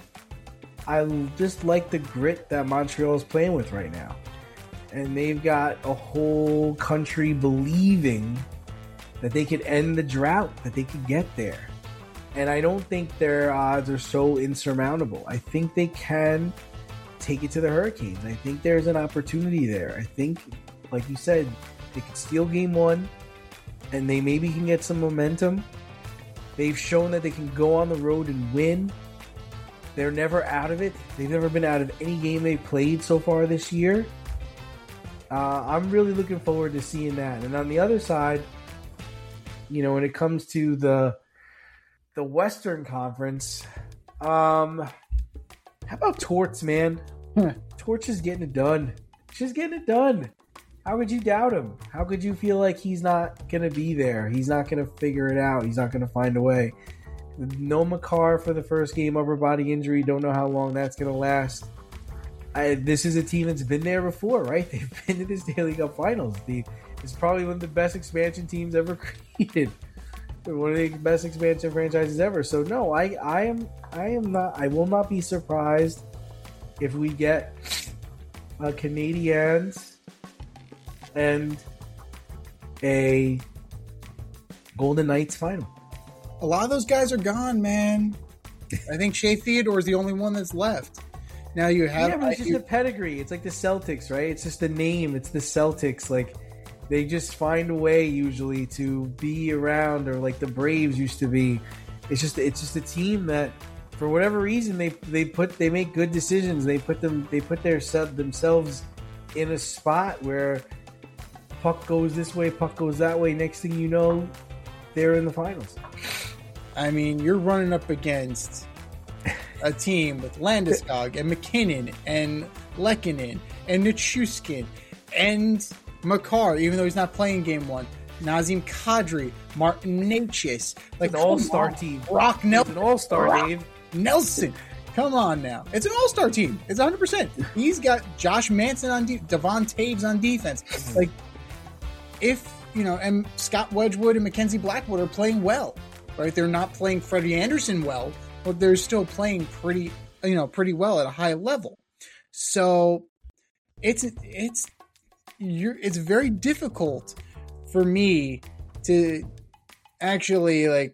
I just like the grit that Montreal is playing with right now. And they've got a whole country believing that they could end the drought, that they could get there. And I don't think their odds are so insurmountable. I think they can take it to the Hurricanes. I think there's an opportunity there. I think, like you said, they could steal game one, and they maybe can get some momentum. They've shown that they can go on the road and win. They're never out of it. They've never been out of any game they've played so far this year. Uh, I'm really looking forward to seeing that. And on the other side, you know, when it comes to the the Western Conference, um, how about Torts, man? Huh. Torts is getting it done. She's getting it done. How could you doubt him? How could you feel like he's not going to be there? He's not going to figure it out. He's not going to find a way. No Makar for the first game, upper body injury. Don't know how long that's going to last. I, this is a team that's been there before, right? They've been to the Stanley Cup Finals. The, it's probably one of the best expansion teams ever created. One of the best expansion franchises ever. So no, I, I am, I am not. I will not be surprised if we get a Canadiens and a Golden Knights final. A lot of those guys are gone, man. I think Shea Theodore is the only one that's left. Now you have, yeah, but it's just you, the pedigree. It's like the Celtics, right? It's just the name. It's the Celtics. Like they just find a way usually to be around, or like the Braves used to be. It's just it's just a team that, for whatever reason, they they put they make good decisions. They put them they put their themselves in a spot where puck goes this way, puck goes that way. Next thing you know, they're in the finals. I mean, you're running up against a team with Landeskog and McKinnon and Lehkonen and Nichushkin and Makar, even though he's not playing game one. Nazem Kadri, Martin Necas, like An all-star come on. team. Brock It's Nelson, an all-star, Brock Dave. Nelson. Come on now. It's an all-star team. It's one hundred percent. He's got Josh Manson on defense, Devon Taves on defense. Like, if, you know, and Scott Wedgwood and Mackenzie Blackwood are playing well, right? They're not playing Freddie Anderson well, but they're still playing pretty, you know, pretty well at a high level. So it's, it's, you're, it's very difficult for me to actually like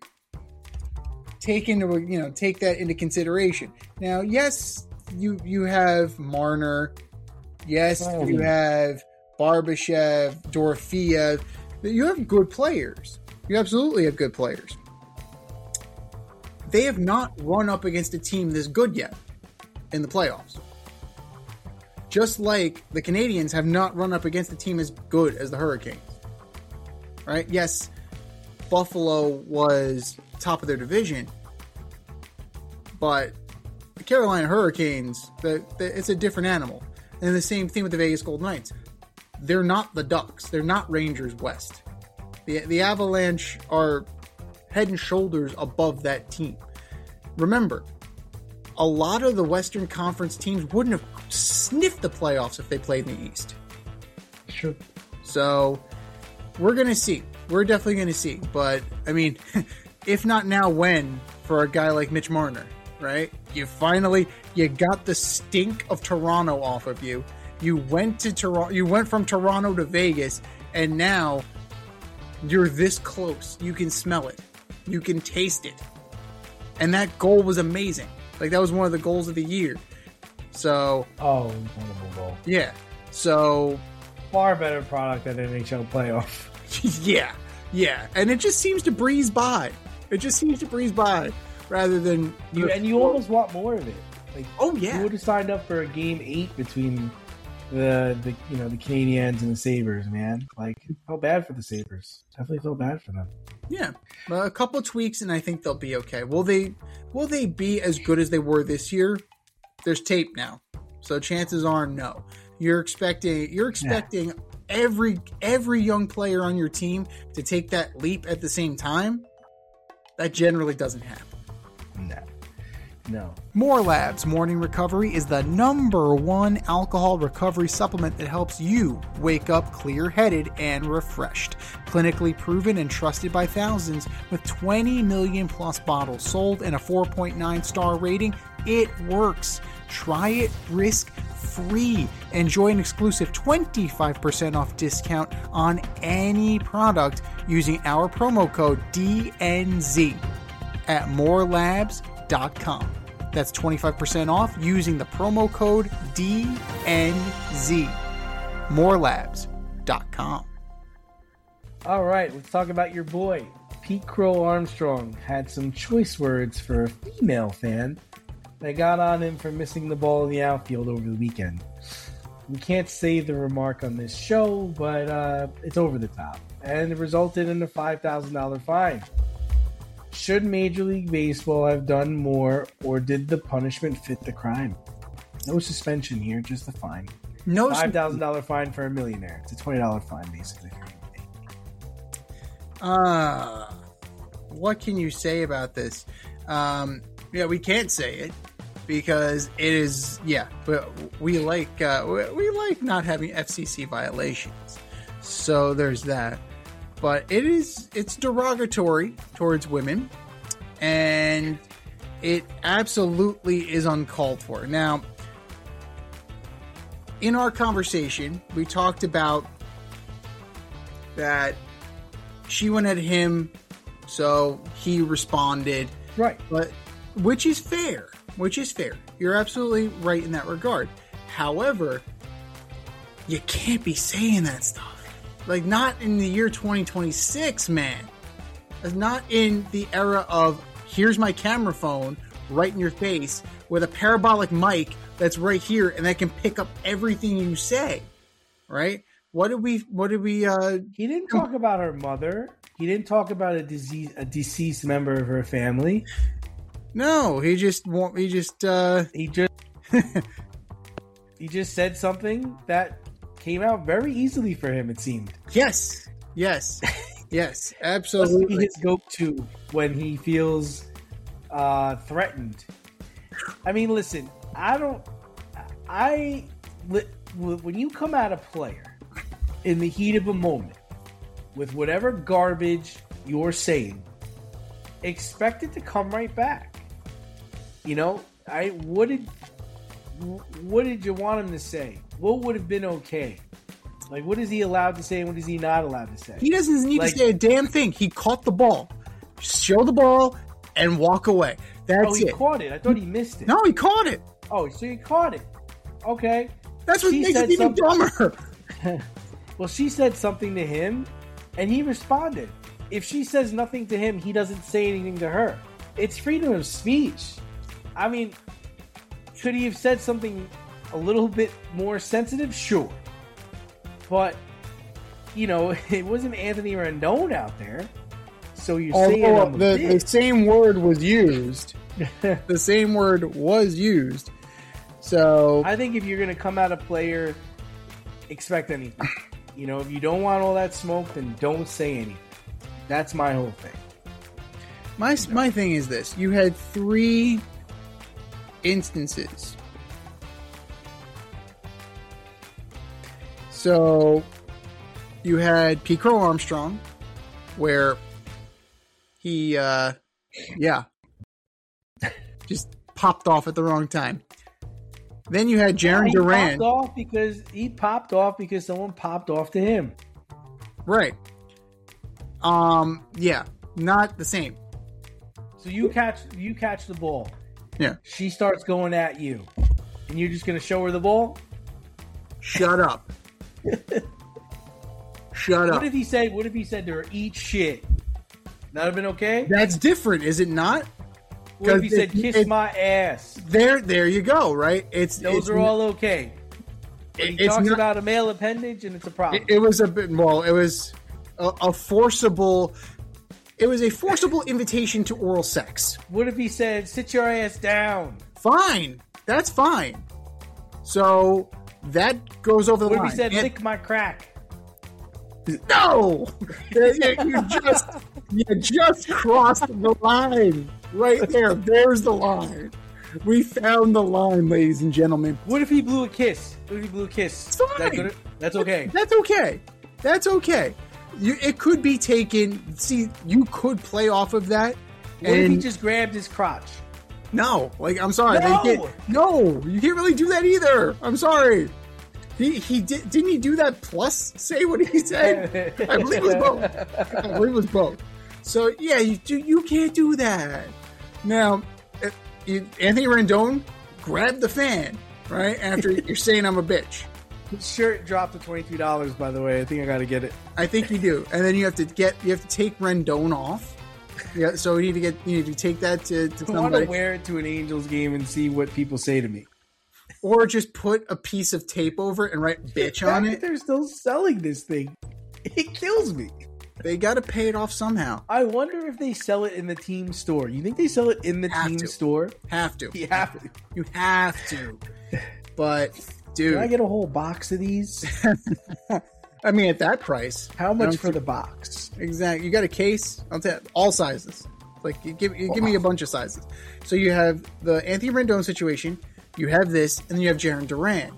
take into, you know, take that into consideration. Now, yes, you, you have Marner. Yes, Oh. you have Barbashev, Dorofeev. You have good players. You absolutely have good players. They have not run up against a team this good yet in the playoffs. Just like the Canadiens have not run up against a team as good as the Hurricanes. Right? Yes, Buffalo was top of their division, but the Carolina Hurricanes, the, the, it's a different animal. And the same thing with the Vegas Golden Knights. They're not the Ducks. They're not Rangers West. The, the Avalanche are head and shoulders above that team. Remember, a lot of the Western Conference teams wouldn't have sniffed the playoffs if they played in the East. Sure. So, we're going to see. We're definitely going to see. But, I mean, if not now, when for a guy like Mitch Marner, right? You finally, you got the stink of Toronto off of you. You went to Toronto, you went from Toronto to Vegas, and now you're this close. You can smell it. You can taste it. And that goal was amazing. Like, that was one of the goals of the year. So, oh, incredible goal. Yeah. So, far better product than N H L playoff. yeah. Yeah. And it just seems to breeze by. It just seems to breeze by rather than you. And you almost want more of it. Like, oh yeah. You would have signed up for a game eight between the the you know the Canadiens and the Sabres, man. Like, felt bad for the Sabres. Definitely felt bad for them. Yeah, well, a couple of tweaks, and I think they'll be okay. Will they? Will they be as good as they were this year? There's tape now, so chances are no. You're expecting. You're expecting yeah. every every young player on your team to take that leap at the same time. That generally doesn't happen. No. No. More Labs Morning Recovery is the number one alcohol recovery supplement that helps you wake up clear-headed and refreshed. Clinically proven and trusted by thousands, with twenty million plus bottles sold and a four point nine star rating, it works. Try it risk-free. Enjoy an exclusive twenty-five percent off discount on any product using our promo code D N Z at more labs dot com. That's twenty-five percent off using the promo code D N Z. more labs dot com. All right, let's talk about your boy. Pete Crow Armstrong had some choice words for a female fan that got on him for missing the ball in the outfield over the weekend. We can't say the remark on this show, but uh, it's over the top, and it resulted in a five thousand dollars fine. Should Major League Baseball have done more, or did the punishment fit the crime? No suspension here, just a fine. No five thousand dollars fine for a millionaire. It's a twenty dollars fine, basically. Uh, what can you say about this? Um, yeah, we can't say it because it is, yeah, we, we like, uh, we, we like not having F C C violations. So there's that. But it is, it's derogatory towards women, and it absolutely is uncalled for. Now, in our conversation, we talked about that she went at him, so he responded. Right. But, which is fair, which is fair. You're absolutely right in that regard. However, you can't be saying that stuff. Like, not in the year twenty twenty-six, man. Not in the era of, here's my camera phone right in your face with a parabolic mic that's right here and that can pick up everything you say. Right? What did we, what did we, uh... He didn't talk about her mother. He didn't talk about a disease, a deceased member of her family. No, he just, he just, uh... He just, he just said something that came out very easily for him, it seemed. Yes. Yes. Yes. Absolutely. Must be his go-to when he feels uh, threatened. I mean, listen, I don't... I... When you come at a player in the heat of a moment with whatever garbage you're saying, expect it to come right back. You know, I... What did... What did you want him to say? What would have been okay? Like, what is he allowed to say and what is he not allowed to say? He doesn't need like, to say a damn thing. He caught the ball. Show the ball and walk away. That's oh, he it. caught it. I thought he missed it. No, he caught it. Oh, so he caught it. Okay. That's what she makes it even dumber. Well, she said something to him and he responded. If she says nothing to him, he doesn't say anything to her. It's freedom of speech. I mean... Could he have said something a little bit more sensitive? Sure. But, you know, it wasn't Anthony Rendon out there. so you're Although saying I'm a the, bitch. the same word was used. The same word was used. So I think if you're going to come at a player, expect anything. You know, if you don't want all that smoke, then don't say anything. That's my whole thing. my my thing is this: you had three instances. So you had Pete Crow Armstrong, where he, uh, yeah, just popped off at the wrong time. Then you had Jaron he Duran. popped off because he popped off because someone popped off to him. Right. Um, yeah, not the same. So you catch you catch the ball. Yeah. She starts going at you. And you're just going to show her the ball? Shut up. Shut up. What if he said what if he said to her, eat shit? That would have been okay? That's different, is it not? What if he 'Cause said, it- kiss it- my ass? There, there you go. Right? It's Those it's, are all okay. But he it's talks not- about a male appendage and it's a problem. It, it was a bit. Well, it was a, a forcible. It was a forcible invitation to oral sex. What if he said, sit your ass down? Fine, that's fine. So that goes over the What if line. he said, And- lick my crack? No, you, you just you just crossed the line right there. There's the line. We found the line, ladies and gentlemen. What if he blew a kiss? What if he blew a kiss? It's fine. That good? That's okay. That's okay. That's okay. You, it could be taken. See, you could play off of that. What if he and- just grabbed his crotch? No, like I'm sorry. No! They can't, no, you can't really do that either. I'm sorry. He he did didn't he do that plus say what he said? I believe it was both. I believe it was both. So yeah, you do you can't do that. Now, uh, you, Anthony Rendon grabbed the fan right after you're saying I'm a bitch. His shirt dropped to twenty-two dollars, by the way. I think I got to get it. I think you do, and then you have to get you have to take Rendon off. Yeah, so you need to get you need to take that to, to I want somebody. to wear it to an Angels game and see what people say to me. Or just put a piece of tape over it and write bitch on it. They're still selling this thing. It kills me. They got to pay it off somehow. I wonder if they sell it in the team store. You think they sell it in the Have team to. store? Have to. You have to. You have to. But, Can I dude, get a whole box of these? I mean, at that price, How I much don't for the box? exactly. You got a case. I'll tell you, all sizes. Like, you give you give me a bunch of sizes. So you have the Anthony Rendon situation. You have this, and then you have Jaron Duran.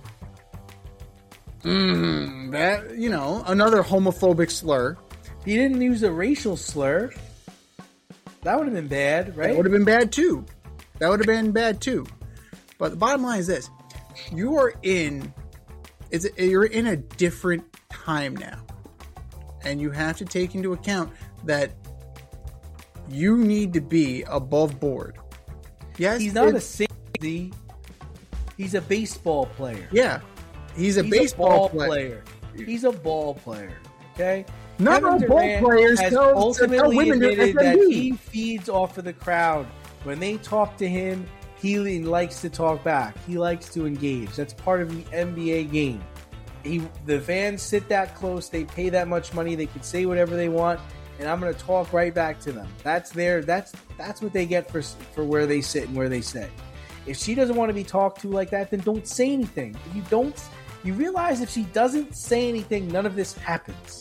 Mmm, that you know, another homophobic slur. He didn't use a racial slur. That would have been bad, That right? would have been bad too. That would have been bad too. But the bottom line is this: you are in, it's you're in a different time now, and you have to take into account that you need to be above board. Yes, He's not a it's- safety. He's a baseball player. yeah. He's a He's baseball a ball player. player. He's a ball player. Okay. Not Kevin all ball Durant players has tell, tell ultimately women they're admitted that F M D. he feeds off of the crowd. When they talk to him, he likes to talk back. He likes to engage. That's part of the N B A game. He, the fans sit that close. They pay that much money. They can say whatever they want, and I'm going to talk right back to them. That's their. That's that's what they get for for where they sit and where they stay. If she doesn't want to be talked to like that, then don't say anything. If you don't, you realize if she doesn't say anything, none of this happens.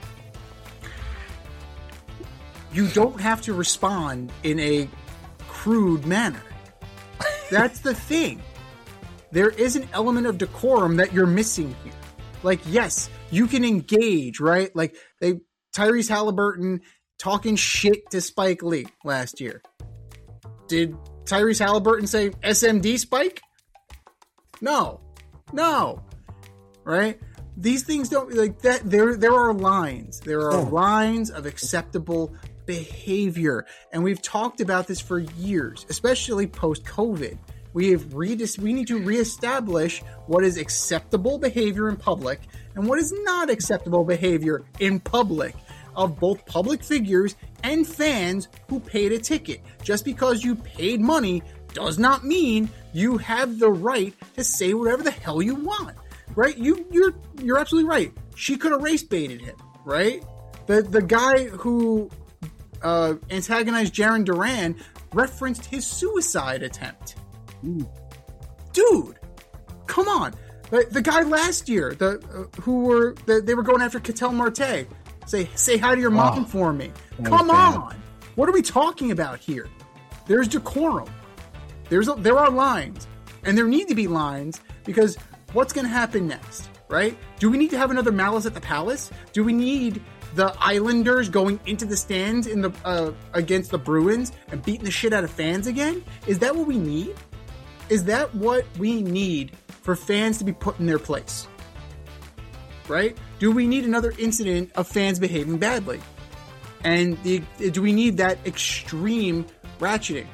You don't have to respond in a crude manner. That's the thing. There is an element of decorum that you're missing here. Like, yes, you can engage, right? Like they Tyrese Halliburton talking shit to Spike Lee last year. Did Tyrese Halliburton say S M D Spike? No. No. Right? These things don't like that. There, there are lines. There are lines of acceptable behavior. And we've talked about this for years, especially post-COVID. We have redis- we need to reestablish what is acceptable behavior in public and what is not acceptable behavior in public of both public figures and fans who paid a ticket. Just because you paid money does not mean you have the right to say whatever the hell you want. Right? You you're you're absolutely right. She could have race baited him, right? The the guy who uh, antagonized Jaron Duran referenced his suicide attempt. Ooh. Dude, come on. The, the guy last year, the uh, who were the, they were going after Ketel Marte. Say say hi to your mom Oh, for me. that Come was bad. on. What are we talking about here? There's decorum. There's a, there are lines, and there need to be lines because what's going to happen next, right? Do we need to have another Malice at the Palace? Do we need the Islanders going into the stands in the uh, against the Bruins and beating the shit out of fans again? Is that what we need? Is that what we need for fans to be put in their place? Right? Do we need another incident of fans behaving badly? And the, do we need that extreme ratcheting?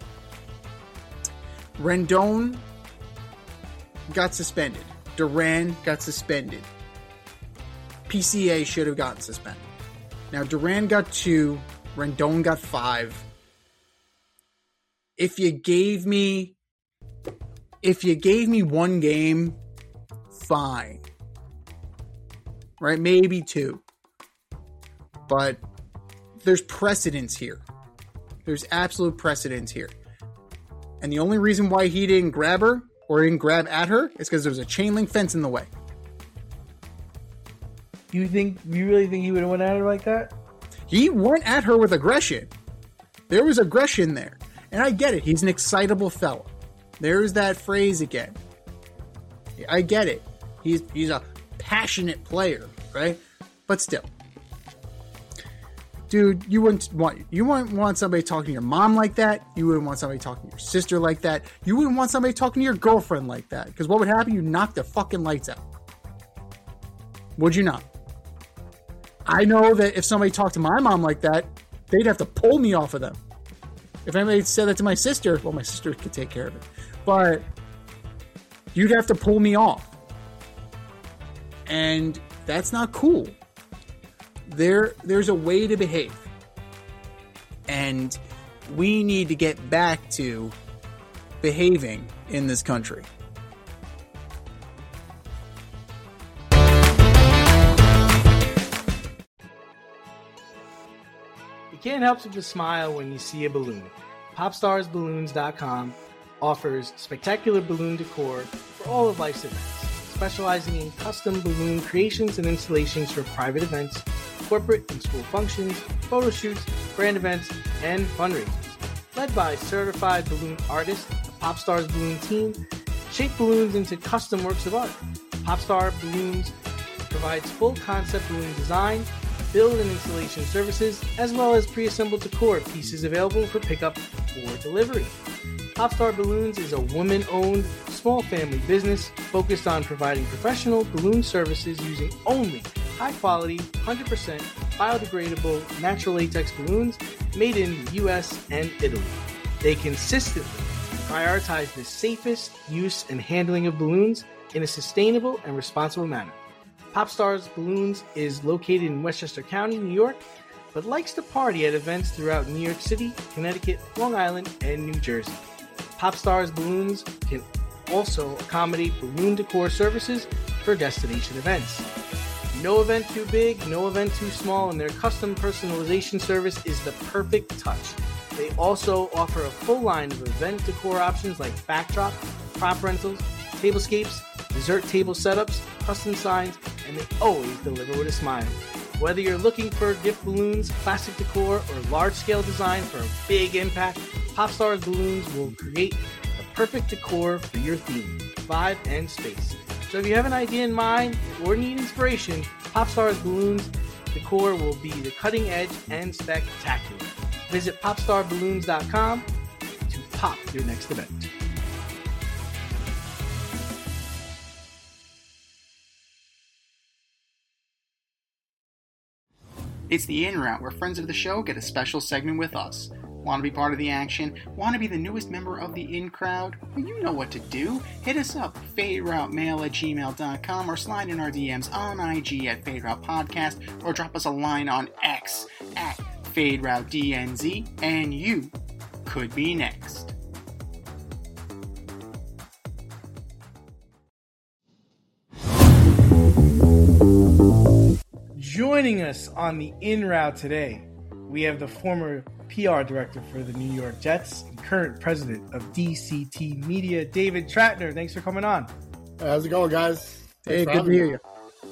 Rendon got suspended. Duran got suspended. P C A should have gotten suspended. Now Duran got two. Rendon got five. If you gave me, if you gave me one game, fine. Right? Maybe two. But there's precedence here. There's absolute precedence here. And the only reason why he didn't grab her or didn't grab at her is because there was a chain link fence in the way. You think you really think he would have went at her like that? He went at her with aggression. There was aggression there. And I get it. He's an excitable fella. There's that phrase again. I get it. He's he's a passionate player, right? But still. Dude, you wouldn't want you wouldn't want somebody talking to your mom like that. You wouldn't want somebody talking to your sister like that. You wouldn't want somebody talking to your girlfriend like that. Because what would happen? You knock the fucking lights out. Would you not? I know that if somebody talked to my mom like that, they'd have to pull me off of them. If anybody said that to my sister, well, my sister could take care of it. But you'd have to pull me off. And that's not cool. There, there's a way to behave. And we need to get back to behaving in this country. You can't help but smile when you see a balloon. pop stars balloons dot com offers spectacular balloon decor for all of life's events, specializing in custom balloon creations and installations for private events, corporate and school functions, photo shoots, brand events, and fundraisers. Led by certified balloon artists, the Popstars Balloon team shape balloons into custom works of art. Popstar Balloons provides full concept balloon design, build and installation services, as well as pre-assembled decor pieces available for pickup or delivery. Popstar Balloons is a woman-owned, small family business focused on providing professional balloon services using only high-quality, one hundred percent biodegradable natural latex balloons made in the U S and Italy. They consistently prioritize the safest use and handling of balloons in a sustainable and responsible manner. Popstars Balloons is located in Westchester County, New York, but likes to party at events throughout New York City, Connecticut, Long Island, and New Jersey. Popstars Balloons can also accommodate balloon decor services for destination events. No event too big, no event too small, and their custom personalization service is the perfect touch. They also offer a full line of event decor options like backdrop, prop rentals, tablescapes, dessert table setups, custom signs, and they always deliver with a smile. Whether you're looking for gift balloons, classic decor, or large-scale design for a big impact, Popstars Balloons will create the perfect decor for your theme, vibe, and space. So if you have an idea in mind or need inspiration, Popstars Balloons decor will be the cutting edge and spectacular. Visit pop star balloons dot com to pop your next event. It's the In Route, where friends of the show get a special segment with us. Want to be part of the action? Want to be the newest member of the In Crowd? Well, you know what to do. Hit us up, faderoutemail at gmail dot com, or slide in our D Ms on I G at faderoutepodcast, or drop us a line on X at faderoutednz, and you could be next. Joining us on the In Route today, we have the former P R director for the New York Jets and current president of D C T Media, David Tratner. Thanks for coming on. How's it going, guys? Hey, good to hear you.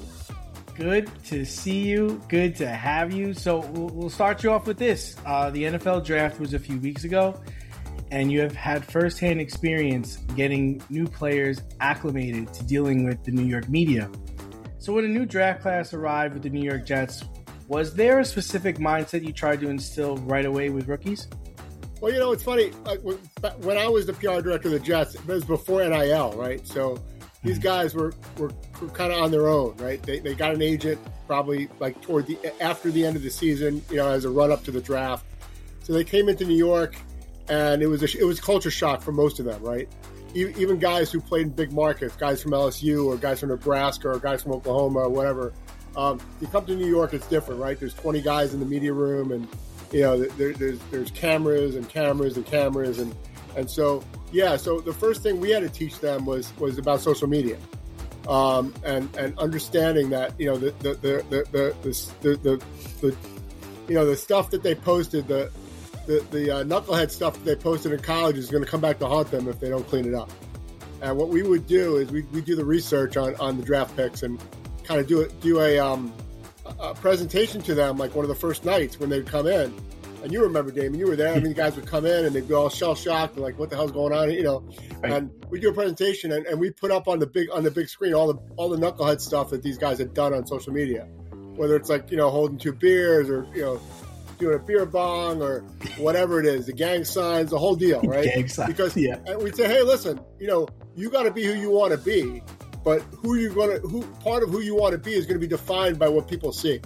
Good to see you. Good to have you. So we'll, we'll start you off with this. Uh, the N F L draft was a few weeks ago, and you have had firsthand experience getting new players acclimated to dealing with the New York media. So when a new draft class arrived with the New York Jets, was there a specific mindset you tried to instill right away with rookies? Well, you know, it's funny. Like when, when I was the P R director of the Jets, it was before N I L, right? So these guys were, were, were kind of on their own, right? They, they got an agent probably like toward the after the end of the season, you know, as a run up to the draft. So they came into New York, and it was a, it was culture shock for most of them, right? Even guys who played in big markets, guys from L S U or guys from Nebraska or guys from Oklahoma or whatever. Um, you come to New York, it's different, right? There's twenty guys in the media room, and you know there, there's there's cameras and cameras and cameras, and and so yeah. So the first thing we had to teach them was was about social media, um, and and understanding that you know the the the the the, the, the, the you know the stuff that they posted, the the the uh, knucklehead stuff that they posted in college is going to come back to haunt them if they don't clean it up. And what we would do is we we do the research on on the draft picks and kind of do it, do a, um, a presentation to them, like one of the first nights when they'd come in. And you remember, Damon, you were there. I mean, the guys would come in and they'd be all shell shocked and like, "What the hell's going on?" You know. Right. And we do a presentation and, and we put up on the big on the big screen all the all the knucklehead stuff that these guys had done on social media, whether it's like you know holding two beers or you know doing a beer bong or whatever it is, the gang signs, the whole deal, right? Gang signs, because yeah. And we'd say, "Hey, listen, you know, you got to be who you want to be." But who you're going to, who part of who you want to be is going to be defined by what people see.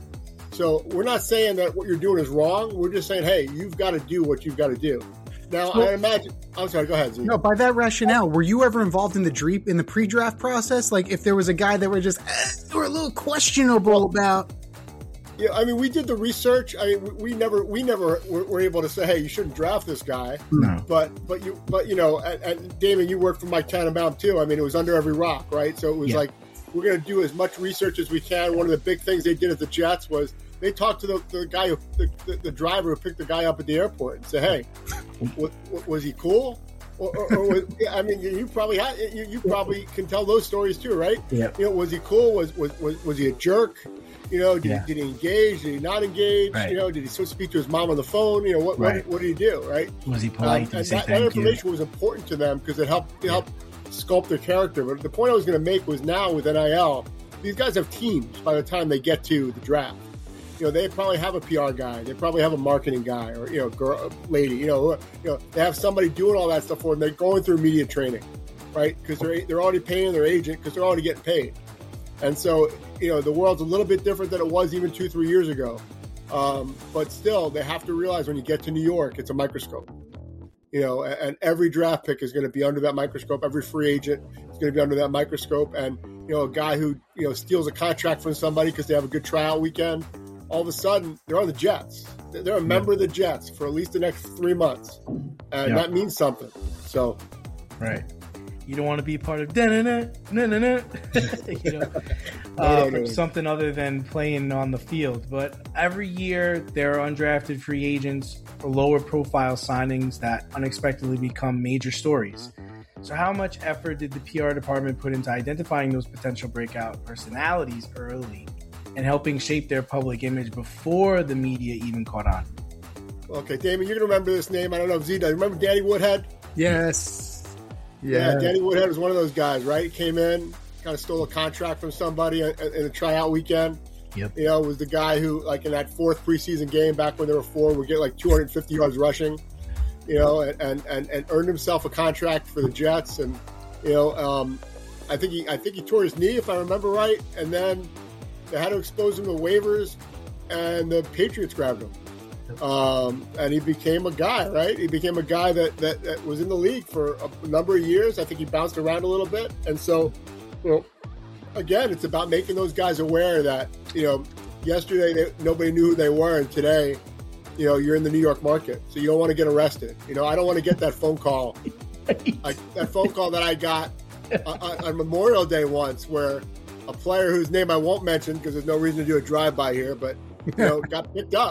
So we're not saying that what you're doing is wrong. We're just saying, hey, you've got to do what you've got to do. Now, well, I imagine. I'm sorry. Go ahead. Zeke. No, by that rationale, were you ever involved in the dream in the pre-draft process? Like, if there was a guy that were just eh, were a little questionable about. Yeah, I mean, we did the research. I mean, we, we never, we never were, were able to say, "Hey, you shouldn't draft this guy." No. But, but you, but you know, and, and Damon, you worked for Mike Tannenbaum too. I mean, it was under every rock, right? So it was yeah. like we're going to do as much research as we can. One of the big things they did at the Jets was they talked to the, the guy, who, the, the, the driver who picked the guy up at the airport, and said, "Hey, w- w- was he cool?" Or, or, or was, I mean, you probably had, you, you probably can tell those stories too, right? Yeah. You know, was he cool? Was was was, was he a jerk? You know, did, yeah. he, did he engage? Did he not engage? Right. You know, did he still speak to his mom on the phone? You know, what right. what, what did he do? Right? Was he polite? Um, did he and say that, thank that information you? was important to them because it helped it helped sculpt their character. But the point I was going to make was now with N I L, these guys have teams by the time they get to the draft. You know, they probably have a P R guy. They probably have a marketing guy or, you know, girl, lady. You know, you know, they have somebody doing all that stuff for them. They're going through media training, right? Because they're they're already paying their agent because they're already getting paid. And so, you know, the world's a little bit different than it was even two, three years ago. Um, but still, they have to realize when you get to New York, it's a microscope. You know, and, and every draft pick is going to be under that microscope. Every free agent is going to be under that microscope. And, you know, a guy who, you know, steals a contract from somebody because they have a good tryout weekend, all of a sudden, they're on the Jets. They're a member of the Jets for at least the next three months. And yeah. that means something. So, right. You don't want to be part of da-na-na, na-na-na, you know, uh, for something other than playing on the field. But every year there are undrafted free agents or lower profile signings that unexpectedly become major stories. So how much effort did the P R department put into identifying those potential breakout personalities early and helping shape their public image before the media even caught on? Okay, Damon, you're going to remember this name. I don't know if Z does. Remember Danny Woodhead? Yes. Yeah. yeah, Danny Woodhead was one of those guys, right? He came in, kind of stole a contract from somebody in, in a tryout weekend. Yep. You know, was the guy who, like, in that fourth preseason game back when there were four, would get like two hundred fifty yards rushing, you know, and, and, and earned himself a contract for the Jets. And, you know, um, I think he I think he tore his knee, if I remember right. And then they had to expose him to waivers, and the Patriots grabbed him. Um, and he became a guy, right? He became a guy that, that, that was in the league for a number of years. I think he bounced around a little bit. And so, you know, again, it's about making those guys aware that, you know, yesterday they, nobody knew who they were, and today, you know, you're in the New York market. So you don't want to get arrested. You know, I don't want to get that phone call, like that phone call that I got on, on Memorial Day once where a player whose name I won't mention because there's no reason to do a drive-by here, but, you know, got picked up.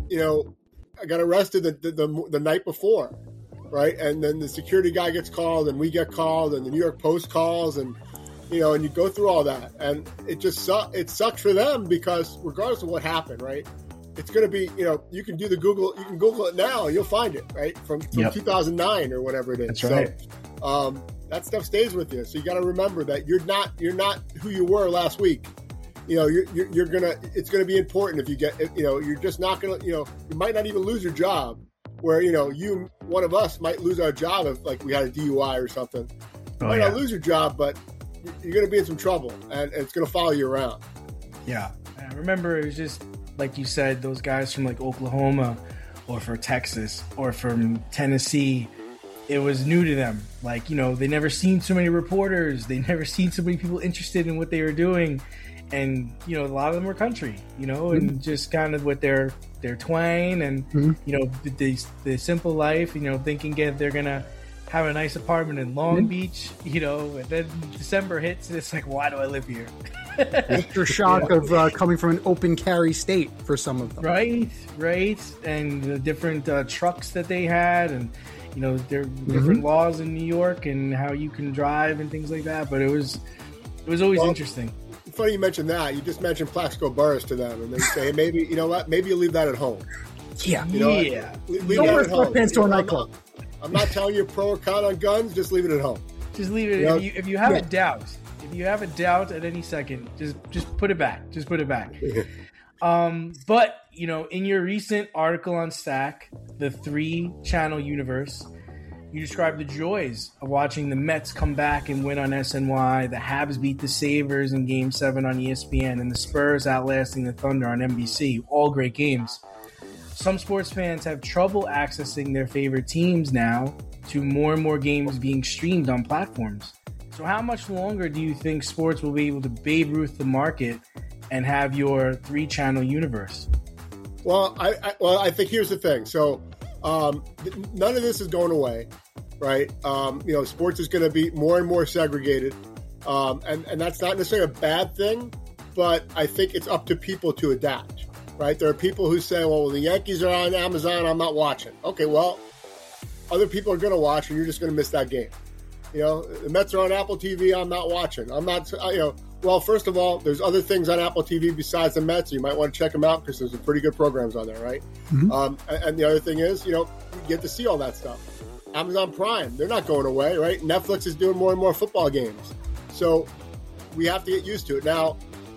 you know, I got arrested the, the, the, the night before, right? And then the security guy gets called, and we get called, and the New York Post calls, and, you know, and you go through all that. And it just su- it sucks for them because regardless of what happened, right, it's going to be, you know, you can do the Google, you can Google it now, and you'll find it, right, from, from Yep. two thousand nine or whatever it is. That's right. So, um, that stuff stays with you. So you got to remember that you're not you're not who you were last week. You know, you're, you're, you're gonna. It's gonna be important if you get. You know, you're just not gonna. You know, you might not even lose your job. Where you know, you one of us might lose our job if like we had a D U I or something. You Oh, might yeah. not lose your job, but you're gonna be in some trouble, and it's gonna follow you around. Yeah. I remember it was just like you said, those guys from like Oklahoma or for Texas or from Tennessee. It was new to them. Like, you know, they never seen so many reporters. They never seen so many people interested in what they were doing. And, you know, a lot of them were country, you know, and mm-hmm. just kind of with their, their twang and, mm-hmm. you know, the, the, the simple life, you know, thinking they're going to have a nice apartment in Long mm-hmm. Beach, you know, and then December hits and it's like, why do I live here? After shock yeah. of uh, coming from an open carry state for some of them. Right, right. And the different uh, trucks that they had and, you know, there are different mm-hmm. laws in New York and how you can drive and things like that. But it was, it was always well, interesting. Funny you mentioned that. You just mentioned Plaxico Burress to them, and they say, hey, maybe you know what? Maybe you leave that at home. Yeah, you know yeah. Leave Don't that wear at home. sweatpants to a I'm nightclub. Not, I'm not telling you pro or con on guns. Just leave it at home. Just leave it. You know? if, you, if you have yeah. a doubt, if you have a doubt at any second, just just put it back. Just put it back. um, but you know, in your recent article on Stack, the three-channel universe. You described the joys of watching the Mets come back and win on S N Y, the Habs beat the Sabres in Game seven on E S P N, and the Spurs outlasting the Thunder on N B C. All great games. Some sports fans have trouble accessing their favorite teams now to more and more games being streamed on platforms. So how much longer do you think sports will be able to Babe Ruth the market and have your three-channel universe? Well, I, I well I think here's the thing. So Um, none of this is going away, right? Um, you know, sports is going to be more and more segregated, um, and and that's not necessarily a bad thing, but I think it's up to people to adapt, right? There are people who say, "Well, the Yankees are on Amazon, I'm not watching." Okay, well, other people are going to watch, and you're just going to miss that game. You know, the Mets are on Apple T V, I'm not watching. I'm not, you know. Well, first of all, there's other things on Apple T V besides the Mets. You might want to check them out because there's some pretty good programs on there, right? Mm-hmm. Um, and, and the other thing is, you know, you get to see all that stuff. Amazon Prime, they're not going away, right? Netflix is doing more and more football games. So we have to get used to it. Now,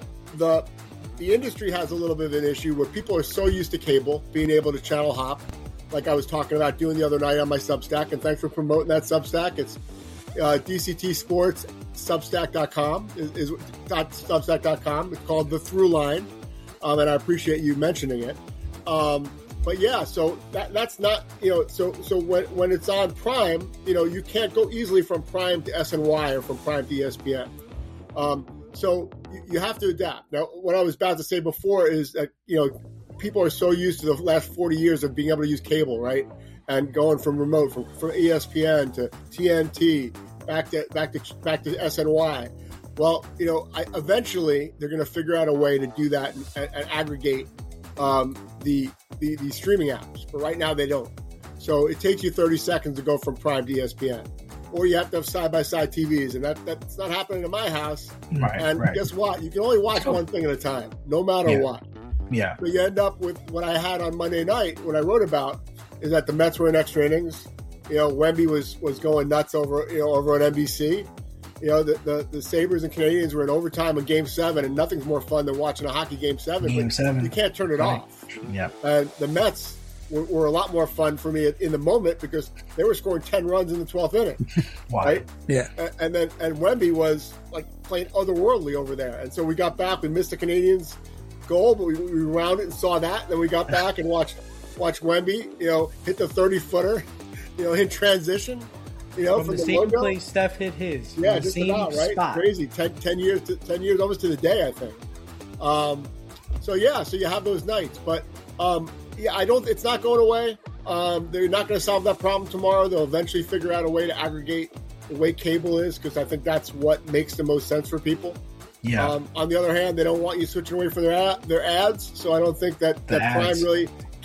the the industry has a little bit of an issue where people are so used to cable, being able to channel hop, like I was talking about doing the other night on my Substack, and thanks for promoting that Substack. It's uh, D C T Sports Substack dot com is, is Substack dot com. It's called The Through Line, um, and I appreciate you mentioning it. Um, but yeah, so that, that's not, you know, so so when when it's on Prime, you know, you can't go easily from Prime to S N Y or from Prime to E S P N. Um, so you, you have to adapt. Now, what I was about to say before is that, you know, people are so used to the last forty years of being able to use cable, right? And going from remote, from, from E S P N to T N T, back to back to back to S N Y. Well, you know, I, eventually they're going to figure out a way to do that and, and, and aggregate um, the, the the streaming apps. But right now they don't. So it takes you thirty seconds to go from Prime to E S P N, or you have to have side by side T Vs, and that that's not happening in my house. Right, and right. guess what? You can only watch one thing at a time, no matter yeah. what. Yeah. So you end up with what I had on Monday night, what I wrote about, is that the Mets were in extra innings. You know, Wemby was was going nuts over you know over on N B C. You know, the, the, the Sabres and Canadians were in overtime in Game Seven, and nothing's more fun than watching a hockey Game Seven. Game but Seven, you can't turn it right. off. Yeah. And the Mets were, were a lot more fun for me in the moment because they were scoring ten runs in the twelfth inning. Wow. Right? Yeah. And, and then and Wemby was like playing otherworldly over there, and so we got back. We missed the Canadians' goal, but we, we rounded and saw that. Then we got back and watched watched Wemby, you know, hit the thirty footer, you know, in transition. You know, from, from the, the same logo. place Steph hit his. Yeah, the just same about, right? spot. Crazy. Ten, ten years, to, ten years, almost to the day, I think. Um, so yeah, so you have those nights, but um, yeah, I don't. It's not going away. Um, they're not going to solve that problem tomorrow. They'll eventually figure out a way to aggregate the way cable is, because I think that's what makes the most sense for people. Yeah. Um, on the other hand, they don't want you switching away from their ad, their ads, so I don't think that, The that Prime ads. really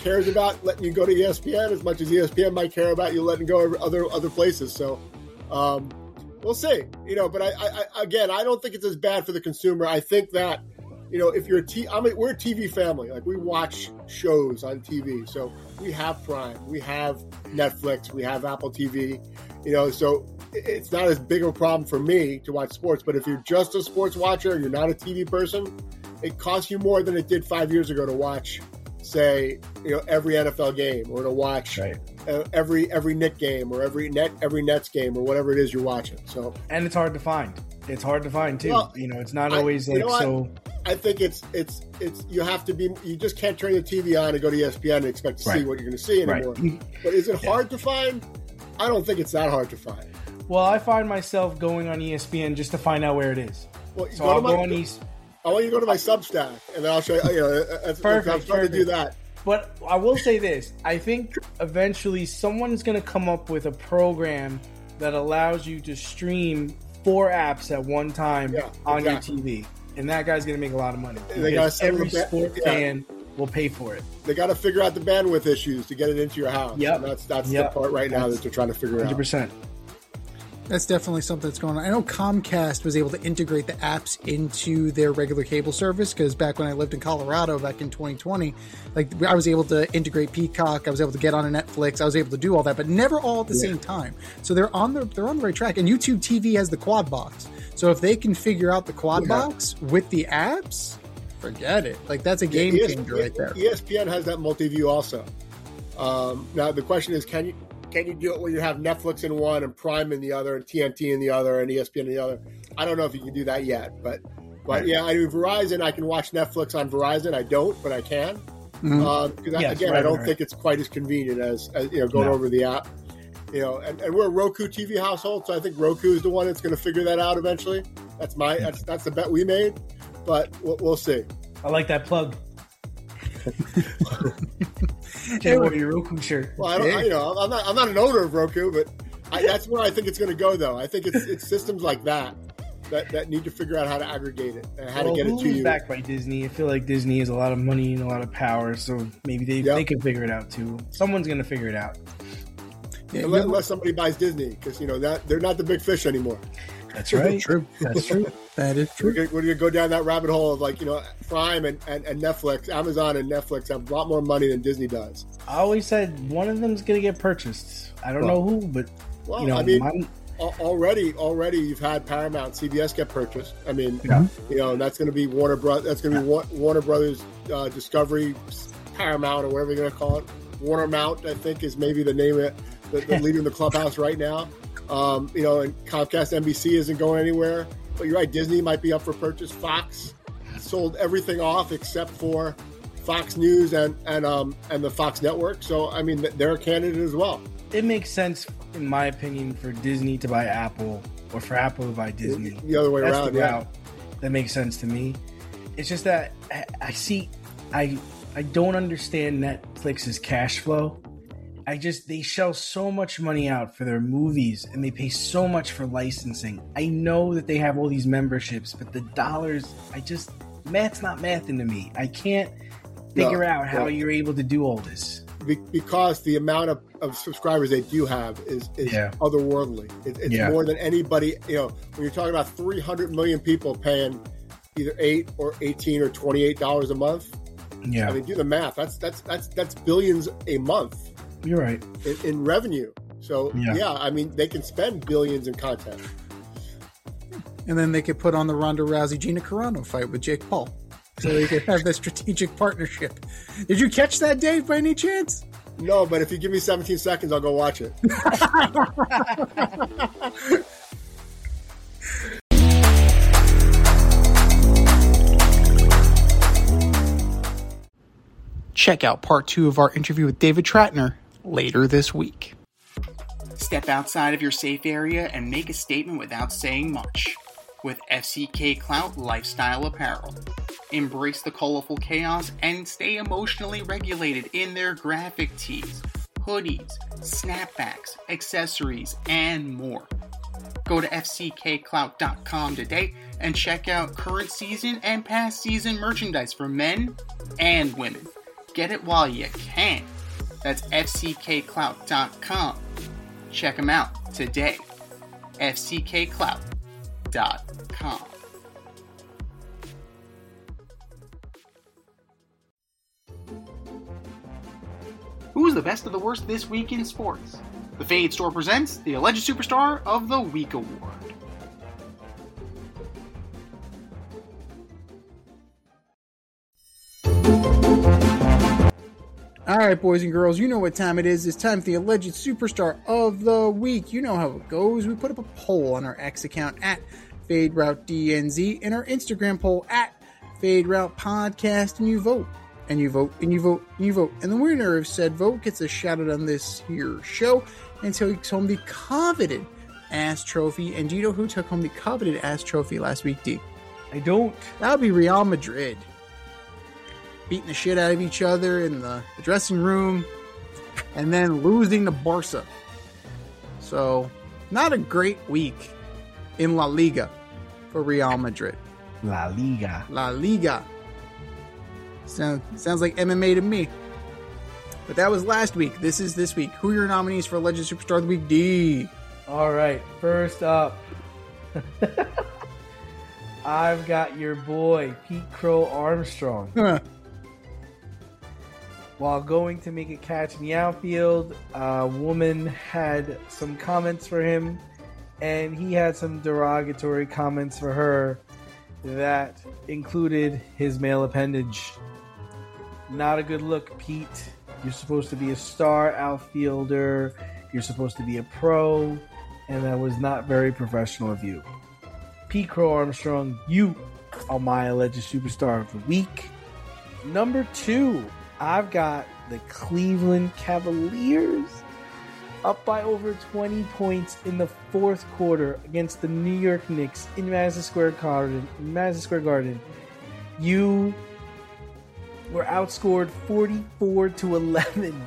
cares about letting you go to E S P N as much as E S P N might care about you letting go other other places. So um, we'll see. You know, but I, I, again, I don't think it's as bad for the consumer. I think that, you know, if you're a T, I mean, we're a T V family. Like, we watch shows on T V. So we have Prime, we have Netflix, we have Apple T V. You know, so it's not as big of a problem for me to watch sports. But if you're just a sports watcher, you're not a T V person, it costs you more than it did five years ago to watch, say, you know, every N F L game, or to watch right. uh, every every Knick game, or every net every Nets game, or whatever it is you're watching. So, and it's hard to find. It's hard to find too. Well, you know, it's not I, always like so. I think it's it's it's you have to be. You just can't turn the T V on and go to E S P N and expect to right. see what you're going to see anymore. Right. But is it yeah. hard to find? I don't think it's that hard to find. Well, I find myself going on E S P N just to find out where it is. Well, so go I'll my, go on East. I want you to go to my Substack, and then I'll show you. You know, that's, perfect, I'm trying perfect. to do that. But I will say this: I think eventually someone's going to come up with a program that allows you to stream four apps at one time yeah, on exactly. your T V, and that guy's going to make a lot of money. They got every ba- sport yeah. fan will pay for it. They got to figure out the bandwidth issues to get it into your house. Yeah, that's that's yep. the part right now that they're trying to figure one hundred out. percent. That's definitely something that's going on. I know Comcast was able to integrate the apps into their regular cable service, because back when I lived in Colorado back in twenty twenty, like I was able to integrate Peacock, I was able to get on a Netflix, I was able to do all that, but never all at the yeah. same time. So they're on the they're on the right track. And YouTube T V has the quad box. So if they can figure out the quad yeah. box with the apps, forget it. Like, that's a game yeah, changer right there. E S P N has that multi-view also. Um, now the question is, can you Can you do it when you have Netflix in one and Prime in the other and T N T in the other and E S P N in the other? I don't know if you can do that yet, but but yeah, I mean, Verizon, I can watch Netflix on Verizon. I don't, but I can. Mm-hmm. Um, because yes, again, right, I don't right. think it's quite as convenient as, as you know going no. over the app. You know, and, and we're a Roku T V household, so I think Roku is the one that's going to figure that out eventually. That's my that's that's the bet we made, but we'll, we'll see. I like that plug. Can't wear your Roku shirt. Well, I don't, I, you know, I'm not, I'm not an owner of Roku, but I, that's where I think it's going to go. Though I think it's, it's systems like that, that that need to figure out how to aggregate it and how well, to get it to you. Backed by Disney, I feel like Disney has a lot of money and a lot of power, so maybe they yep. they can figure it out too. Someone's going to figure it out. Yeah, unless, unless somebody buys Disney, because you know that they're not the big fish anymore. That's right. True. That's true. That is true. We're going to go down that rabbit hole of, like, you know, Prime and, and, and Netflix, Amazon and Netflix have a lot more money than Disney does. I always said one of them's going to get purchased. I don't well, know who, but well, you know, I mean, mine... already, already you've had Paramount, C B S get purchased. I mean, yeah. you know, that's going to be Warner Bros. That's going to be yeah. Warner Brothers uh, Discovery Paramount, or whatever you're going to call it. Warner Mount, I think, is maybe the name of it. The, the leader in the clubhouse right now. Um, you know, and Comcast N B C isn't going anywhere. But you're right, Disney might be up for purchase. Fox sold everything off except for Fox News and and um and the Fox network. So I mean, they're a candidate as well. It makes sense, in my opinion, for Disney to buy Apple, or for Apple to buy Disney. The other way That's around, the yeah. route that makes sense to me. It's just that I, I see, I I don't understand Netflix's cash flow. I just, they shell so much money out for their movies, and they pay so much for licensing. I know that they have all these memberships, but the dollars, I just, math's not mathing to me. I can't figure no, out how no. you're able to do all this. Be- because the amount of, of subscribers they do have is, is yeah. otherworldly. It, it's yeah. more than anybody, you know, when you're talking about three hundred million people paying either eight or eighteen or twenty-eight dollars a month. Yeah. I mean, do the math. That's, that's, that's, that's billions a month. You're right. In, in revenue. So, yeah. yeah, I mean, they can spend billions in content. And then they could put on the Ronda Rousey Gina Carano fight with Jake Paul. So they could have this strategic partnership. Did you catch that, Dave, by any chance? No, but if you give me seventeen seconds, I'll go watch it. Check out part two of our interview with David Tratner later this week. Step outside of your safe area and make a statement without saying much with F C K Clout Lifestyle Apparel. Embrace the colorful chaos and stay emotionally regulated in their graphic tees, hoodies, snapbacks, accessories, and more. Go to F C K clout dot com today and check out current season and past season merchandise for men and women. Get it while you can. That's F C K clout dot com. Check them out today. F C K clout dot com. Who's the best of the worst this week in sports? The Fade Store presents the Alleged Superstar of the Week Award. Alright, boys and girls, you know what time it is. It's time for the Alleged Superstar of the Week. You know how it goes. We put up a poll on our X account at FadeRouteDNZ and our Instagram poll at FadeRoutePodcast, and you vote. And you vote, and you vote, and you vote. And the winner of said vote gets a shout out on this here show and takes home the coveted ass trophy. And do you know who took home the coveted ass trophy last week, D? I don't. That would be Real Madrid. Beating the shit out of each other in the, the dressing room and then losing to Barca. So, not a great week in La Liga for Real Madrid. La Liga. La Liga. Sound, sounds like M M A to me. But that was last week. This is this week. Who are your nominees for Legend Superstar of the Week, D? All right. First up, I've got your boy, Pete Crow Armstrong. Huh. While going to make a catch in the outfield, a woman had some comments for him, and he had some derogatory comments for her that included his male appendage. Not a good look, Pete. You're supposed to be a star outfielder. You're supposed to be a pro, and that was not very professional of you. Pete Crow Armstrong, you are my Alleged Superstar of the Week. Number two, I've got the Cleveland Cavaliers up by over twenty points in the fourth quarter against the New York Knicks in Madison Square Garden. In Madison Square Garden, you were outscored forty-four to eleven.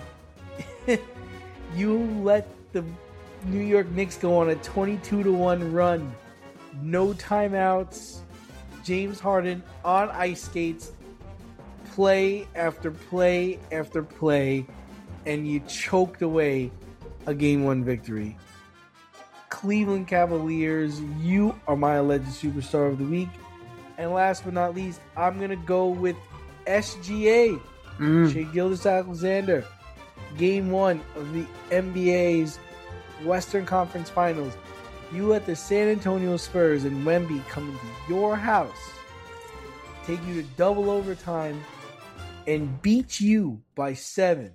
You let the New York Knicks go on a twenty-two to one run. No timeouts. James Harden on ice skates. Play after play after play. And you choked away a game one victory. Cleveland Cavaliers, you are my Alleged Superstar of the Week. And last but not least, I'm going to go with S G A. Mm. Shai Gilgeous-Alexander. Game one of the N B A's Western Conference Finals. You let the San Antonio Spurs and Wemby come into your house, take you to double overtime, and beat you by seven.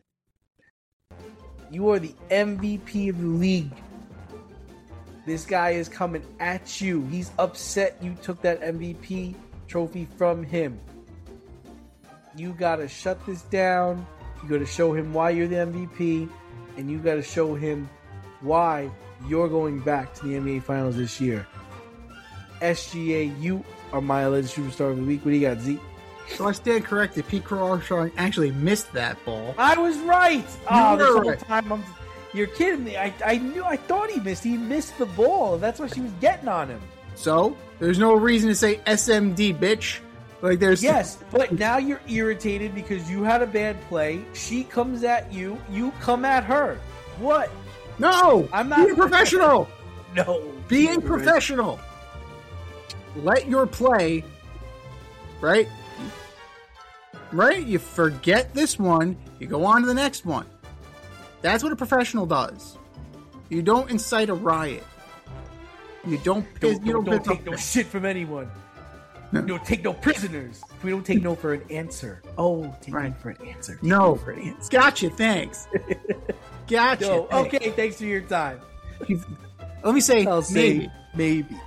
You are the M V P of the league. This guy is coming at you. He's upset you took that M V P trophy from him. You gotta shut this down. You gotta show him why you're the M V P, and you gotta show him why you're going back to the N B A Finals this year. S G A, you are my Alleged Superstar of the Week. What do you got, Z? So I stand corrected. Pete Crow Armstrong actually missed that ball. I was right. Oh, this were whole right. time I'm. You're kidding me. I, I knew. I thought he missed. He missed the ball. That's what she was getting on him. So there's no reason to say S M D, bitch. Like there's Yes, but now you're irritated because you had a bad play. She comes at you. You come at her. What? no. I'm not- Be a professional. No. Be a professional. Let your play. Right. Right. You forget this one. You go on to the next one. That's what a professional does. You don't incite a riot. You don't. Piss, Don't, you don't, don't, don't piss take no off- shit from anyone. No. Don't take no prisoners. We don't take no for an answer. Oh, take Right. no for an answer. Take No. for an answer. Gotcha. Thanks. Gotcha. No. thanks. Okay, thanks for your time. Let me say I'll say maybe. maybe.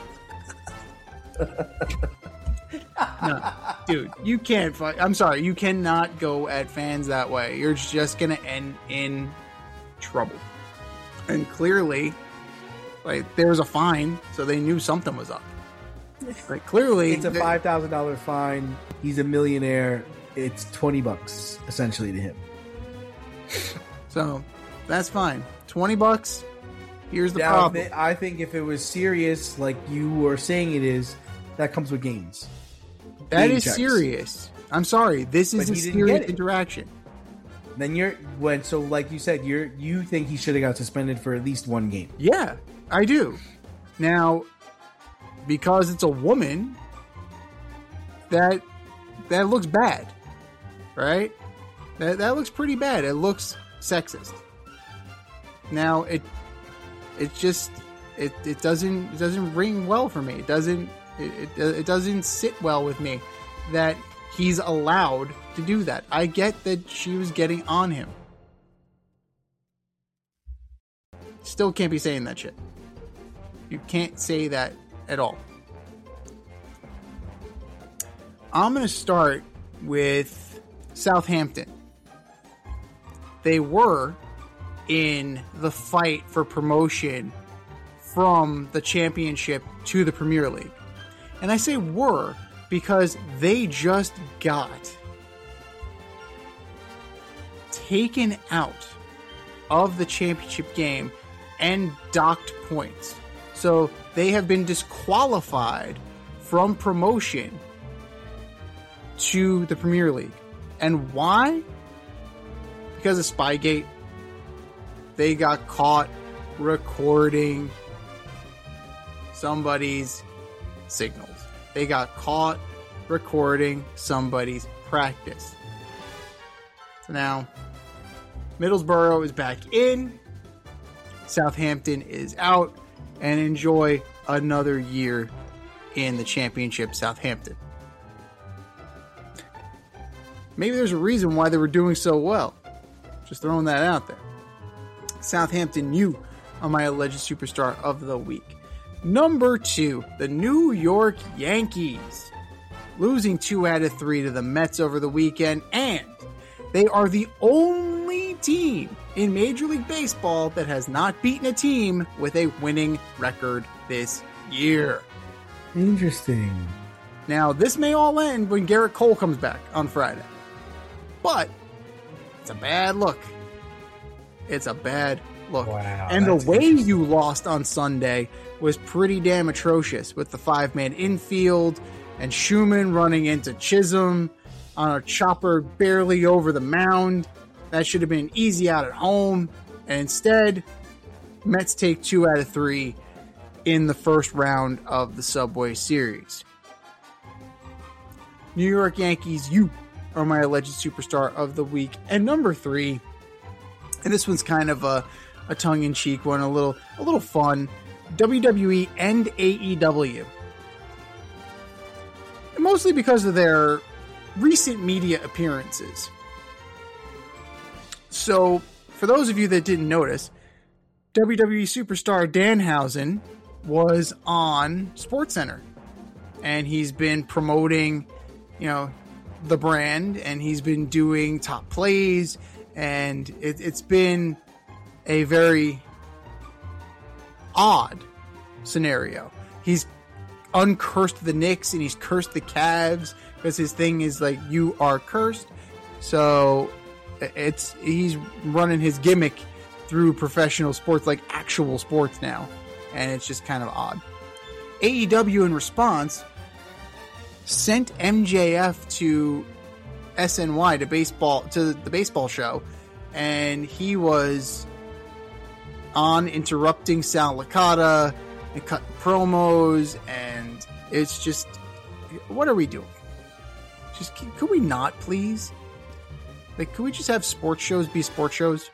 No, dude, you can't fight. I'm sorry, you cannot go at fans that way. You're just gonna end in trouble. And clearly, like there was a fine, so they knew something was up. Like clearly, It's a the- five thousand dollar fine. He's a millionaire. It's twenty bucks essentially to him. So that's fine. Twenty bucks. Here's the Now, problem. if it- I think if it was serious, like you were saying it is, that comes with games. That game is checks. serious. I'm sorry. This is But a he didn't serious get it. interaction. Then you're when so like you said, you're you think he should have got suspended for at least one game. Yeah, I do. Now, because it's a woman, that that looks bad, right? That that looks pretty bad. It looks sexist. Now it it just it, it doesn't it doesn't ring well for me. It doesn't it, it it doesn't sit well with me that he's allowed to do that. I get that she was getting on him. Still can't be saying that shit. You can't say that at all. I'm going to start with Southampton. They were in the fight for promotion from the Championship to the Premier League. And I say were because they just got taken out of the championship game and docked points. So they have been disqualified from promotion to the Premier League. And why? Because of Spygate. They got caught recording somebody's signals. They got caught recording somebody's practice. So now, Middlesbrough is back in, Southampton is out, and enjoy another year in the Championship, Southampton. Maybe there's a reason why they were doing so well. Just throwing that out there. Southampton, you are my alleged superstar of the week. Number two, the New York Yankees. Losing two out of three to the Mets over the weekend, and they are the only team in Major League Baseball that has not beaten a team with a winning record this year. Interesting. Now, this may all end when Garrett Cole comes back on Friday. But it's a bad look. It's a bad look. Wow, and the that's way interesting. you lost on Sunday was pretty damn atrocious with the five-man infield and Schumann running into Chisholm on a chopper barely over the mound. That should have been an easy out at home. And instead, Mets take two out of three in the first round of the Subway Series. New York Yankees, you are my alleged superstar of the week. And number three, and this one's kind of a, a tongue-in-cheek one, a little a little fun, W W E and A E W. And mostly because of their recent media appearances. So, for those of you that didn't notice, W W E superstar Danhausen was on SportsCenter. And he's been promoting, you know, the brand, and he's been doing top plays, and it, it's been a very odd scenario. He's uncursed the Knicks and he's cursed the Cavs because his thing is like, you are cursed. So it's he's running his gimmick through professional sports, like actual sports now, and it's just kind of odd. A E W in response sent M J F to S N Y to baseball to the baseball show, and he was on interrupting Sal Licata and cutting promos, and it's just, what are we doing? Just could we not, please? Like, could we just have sports shows be sports shows?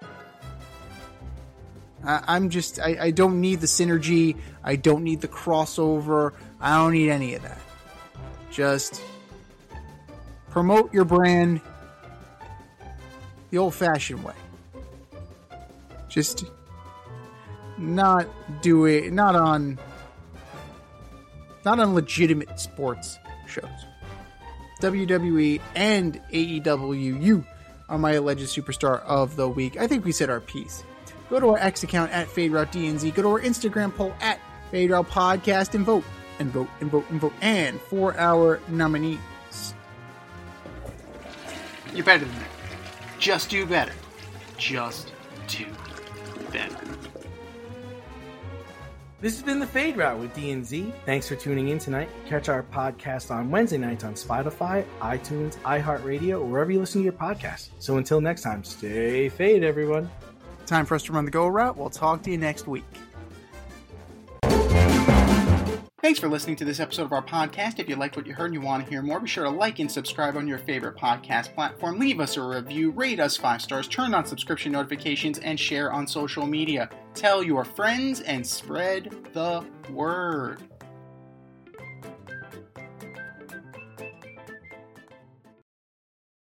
I, I'm just, I, I don't need the synergy. I don't need the crossover. I don't need any of that. Just promote your brand the old-fashioned way. Just not do it, not on, not on legitimate sports shows. W W E and A E W, you are my alleged superstar of the week. I think we said our piece. Go to our X account at FadeRouteDNZ. Go to our Instagram poll at FadeRoutePodcast and vote, and vote, and vote, and vote. And for our nominees. You're better than that. Just do better. Just do better. This has been The Fade Route with D and Z. Thanks for tuning in tonight. Catch our podcast on Wednesday nights on Spotify, iTunes, iHeartRadio, or wherever you listen to your podcasts. So until next time, stay fade, everyone. Time for us to run the go route. We'll talk to you next week. Thanks for listening to this episode of our podcast. If you liked what you heard and you want to hear more, be sure to like and subscribe on your favorite podcast platform. Leave us a review, rate us five stars, turn on subscription notifications, and share on social media. Tell your friends and spread the word.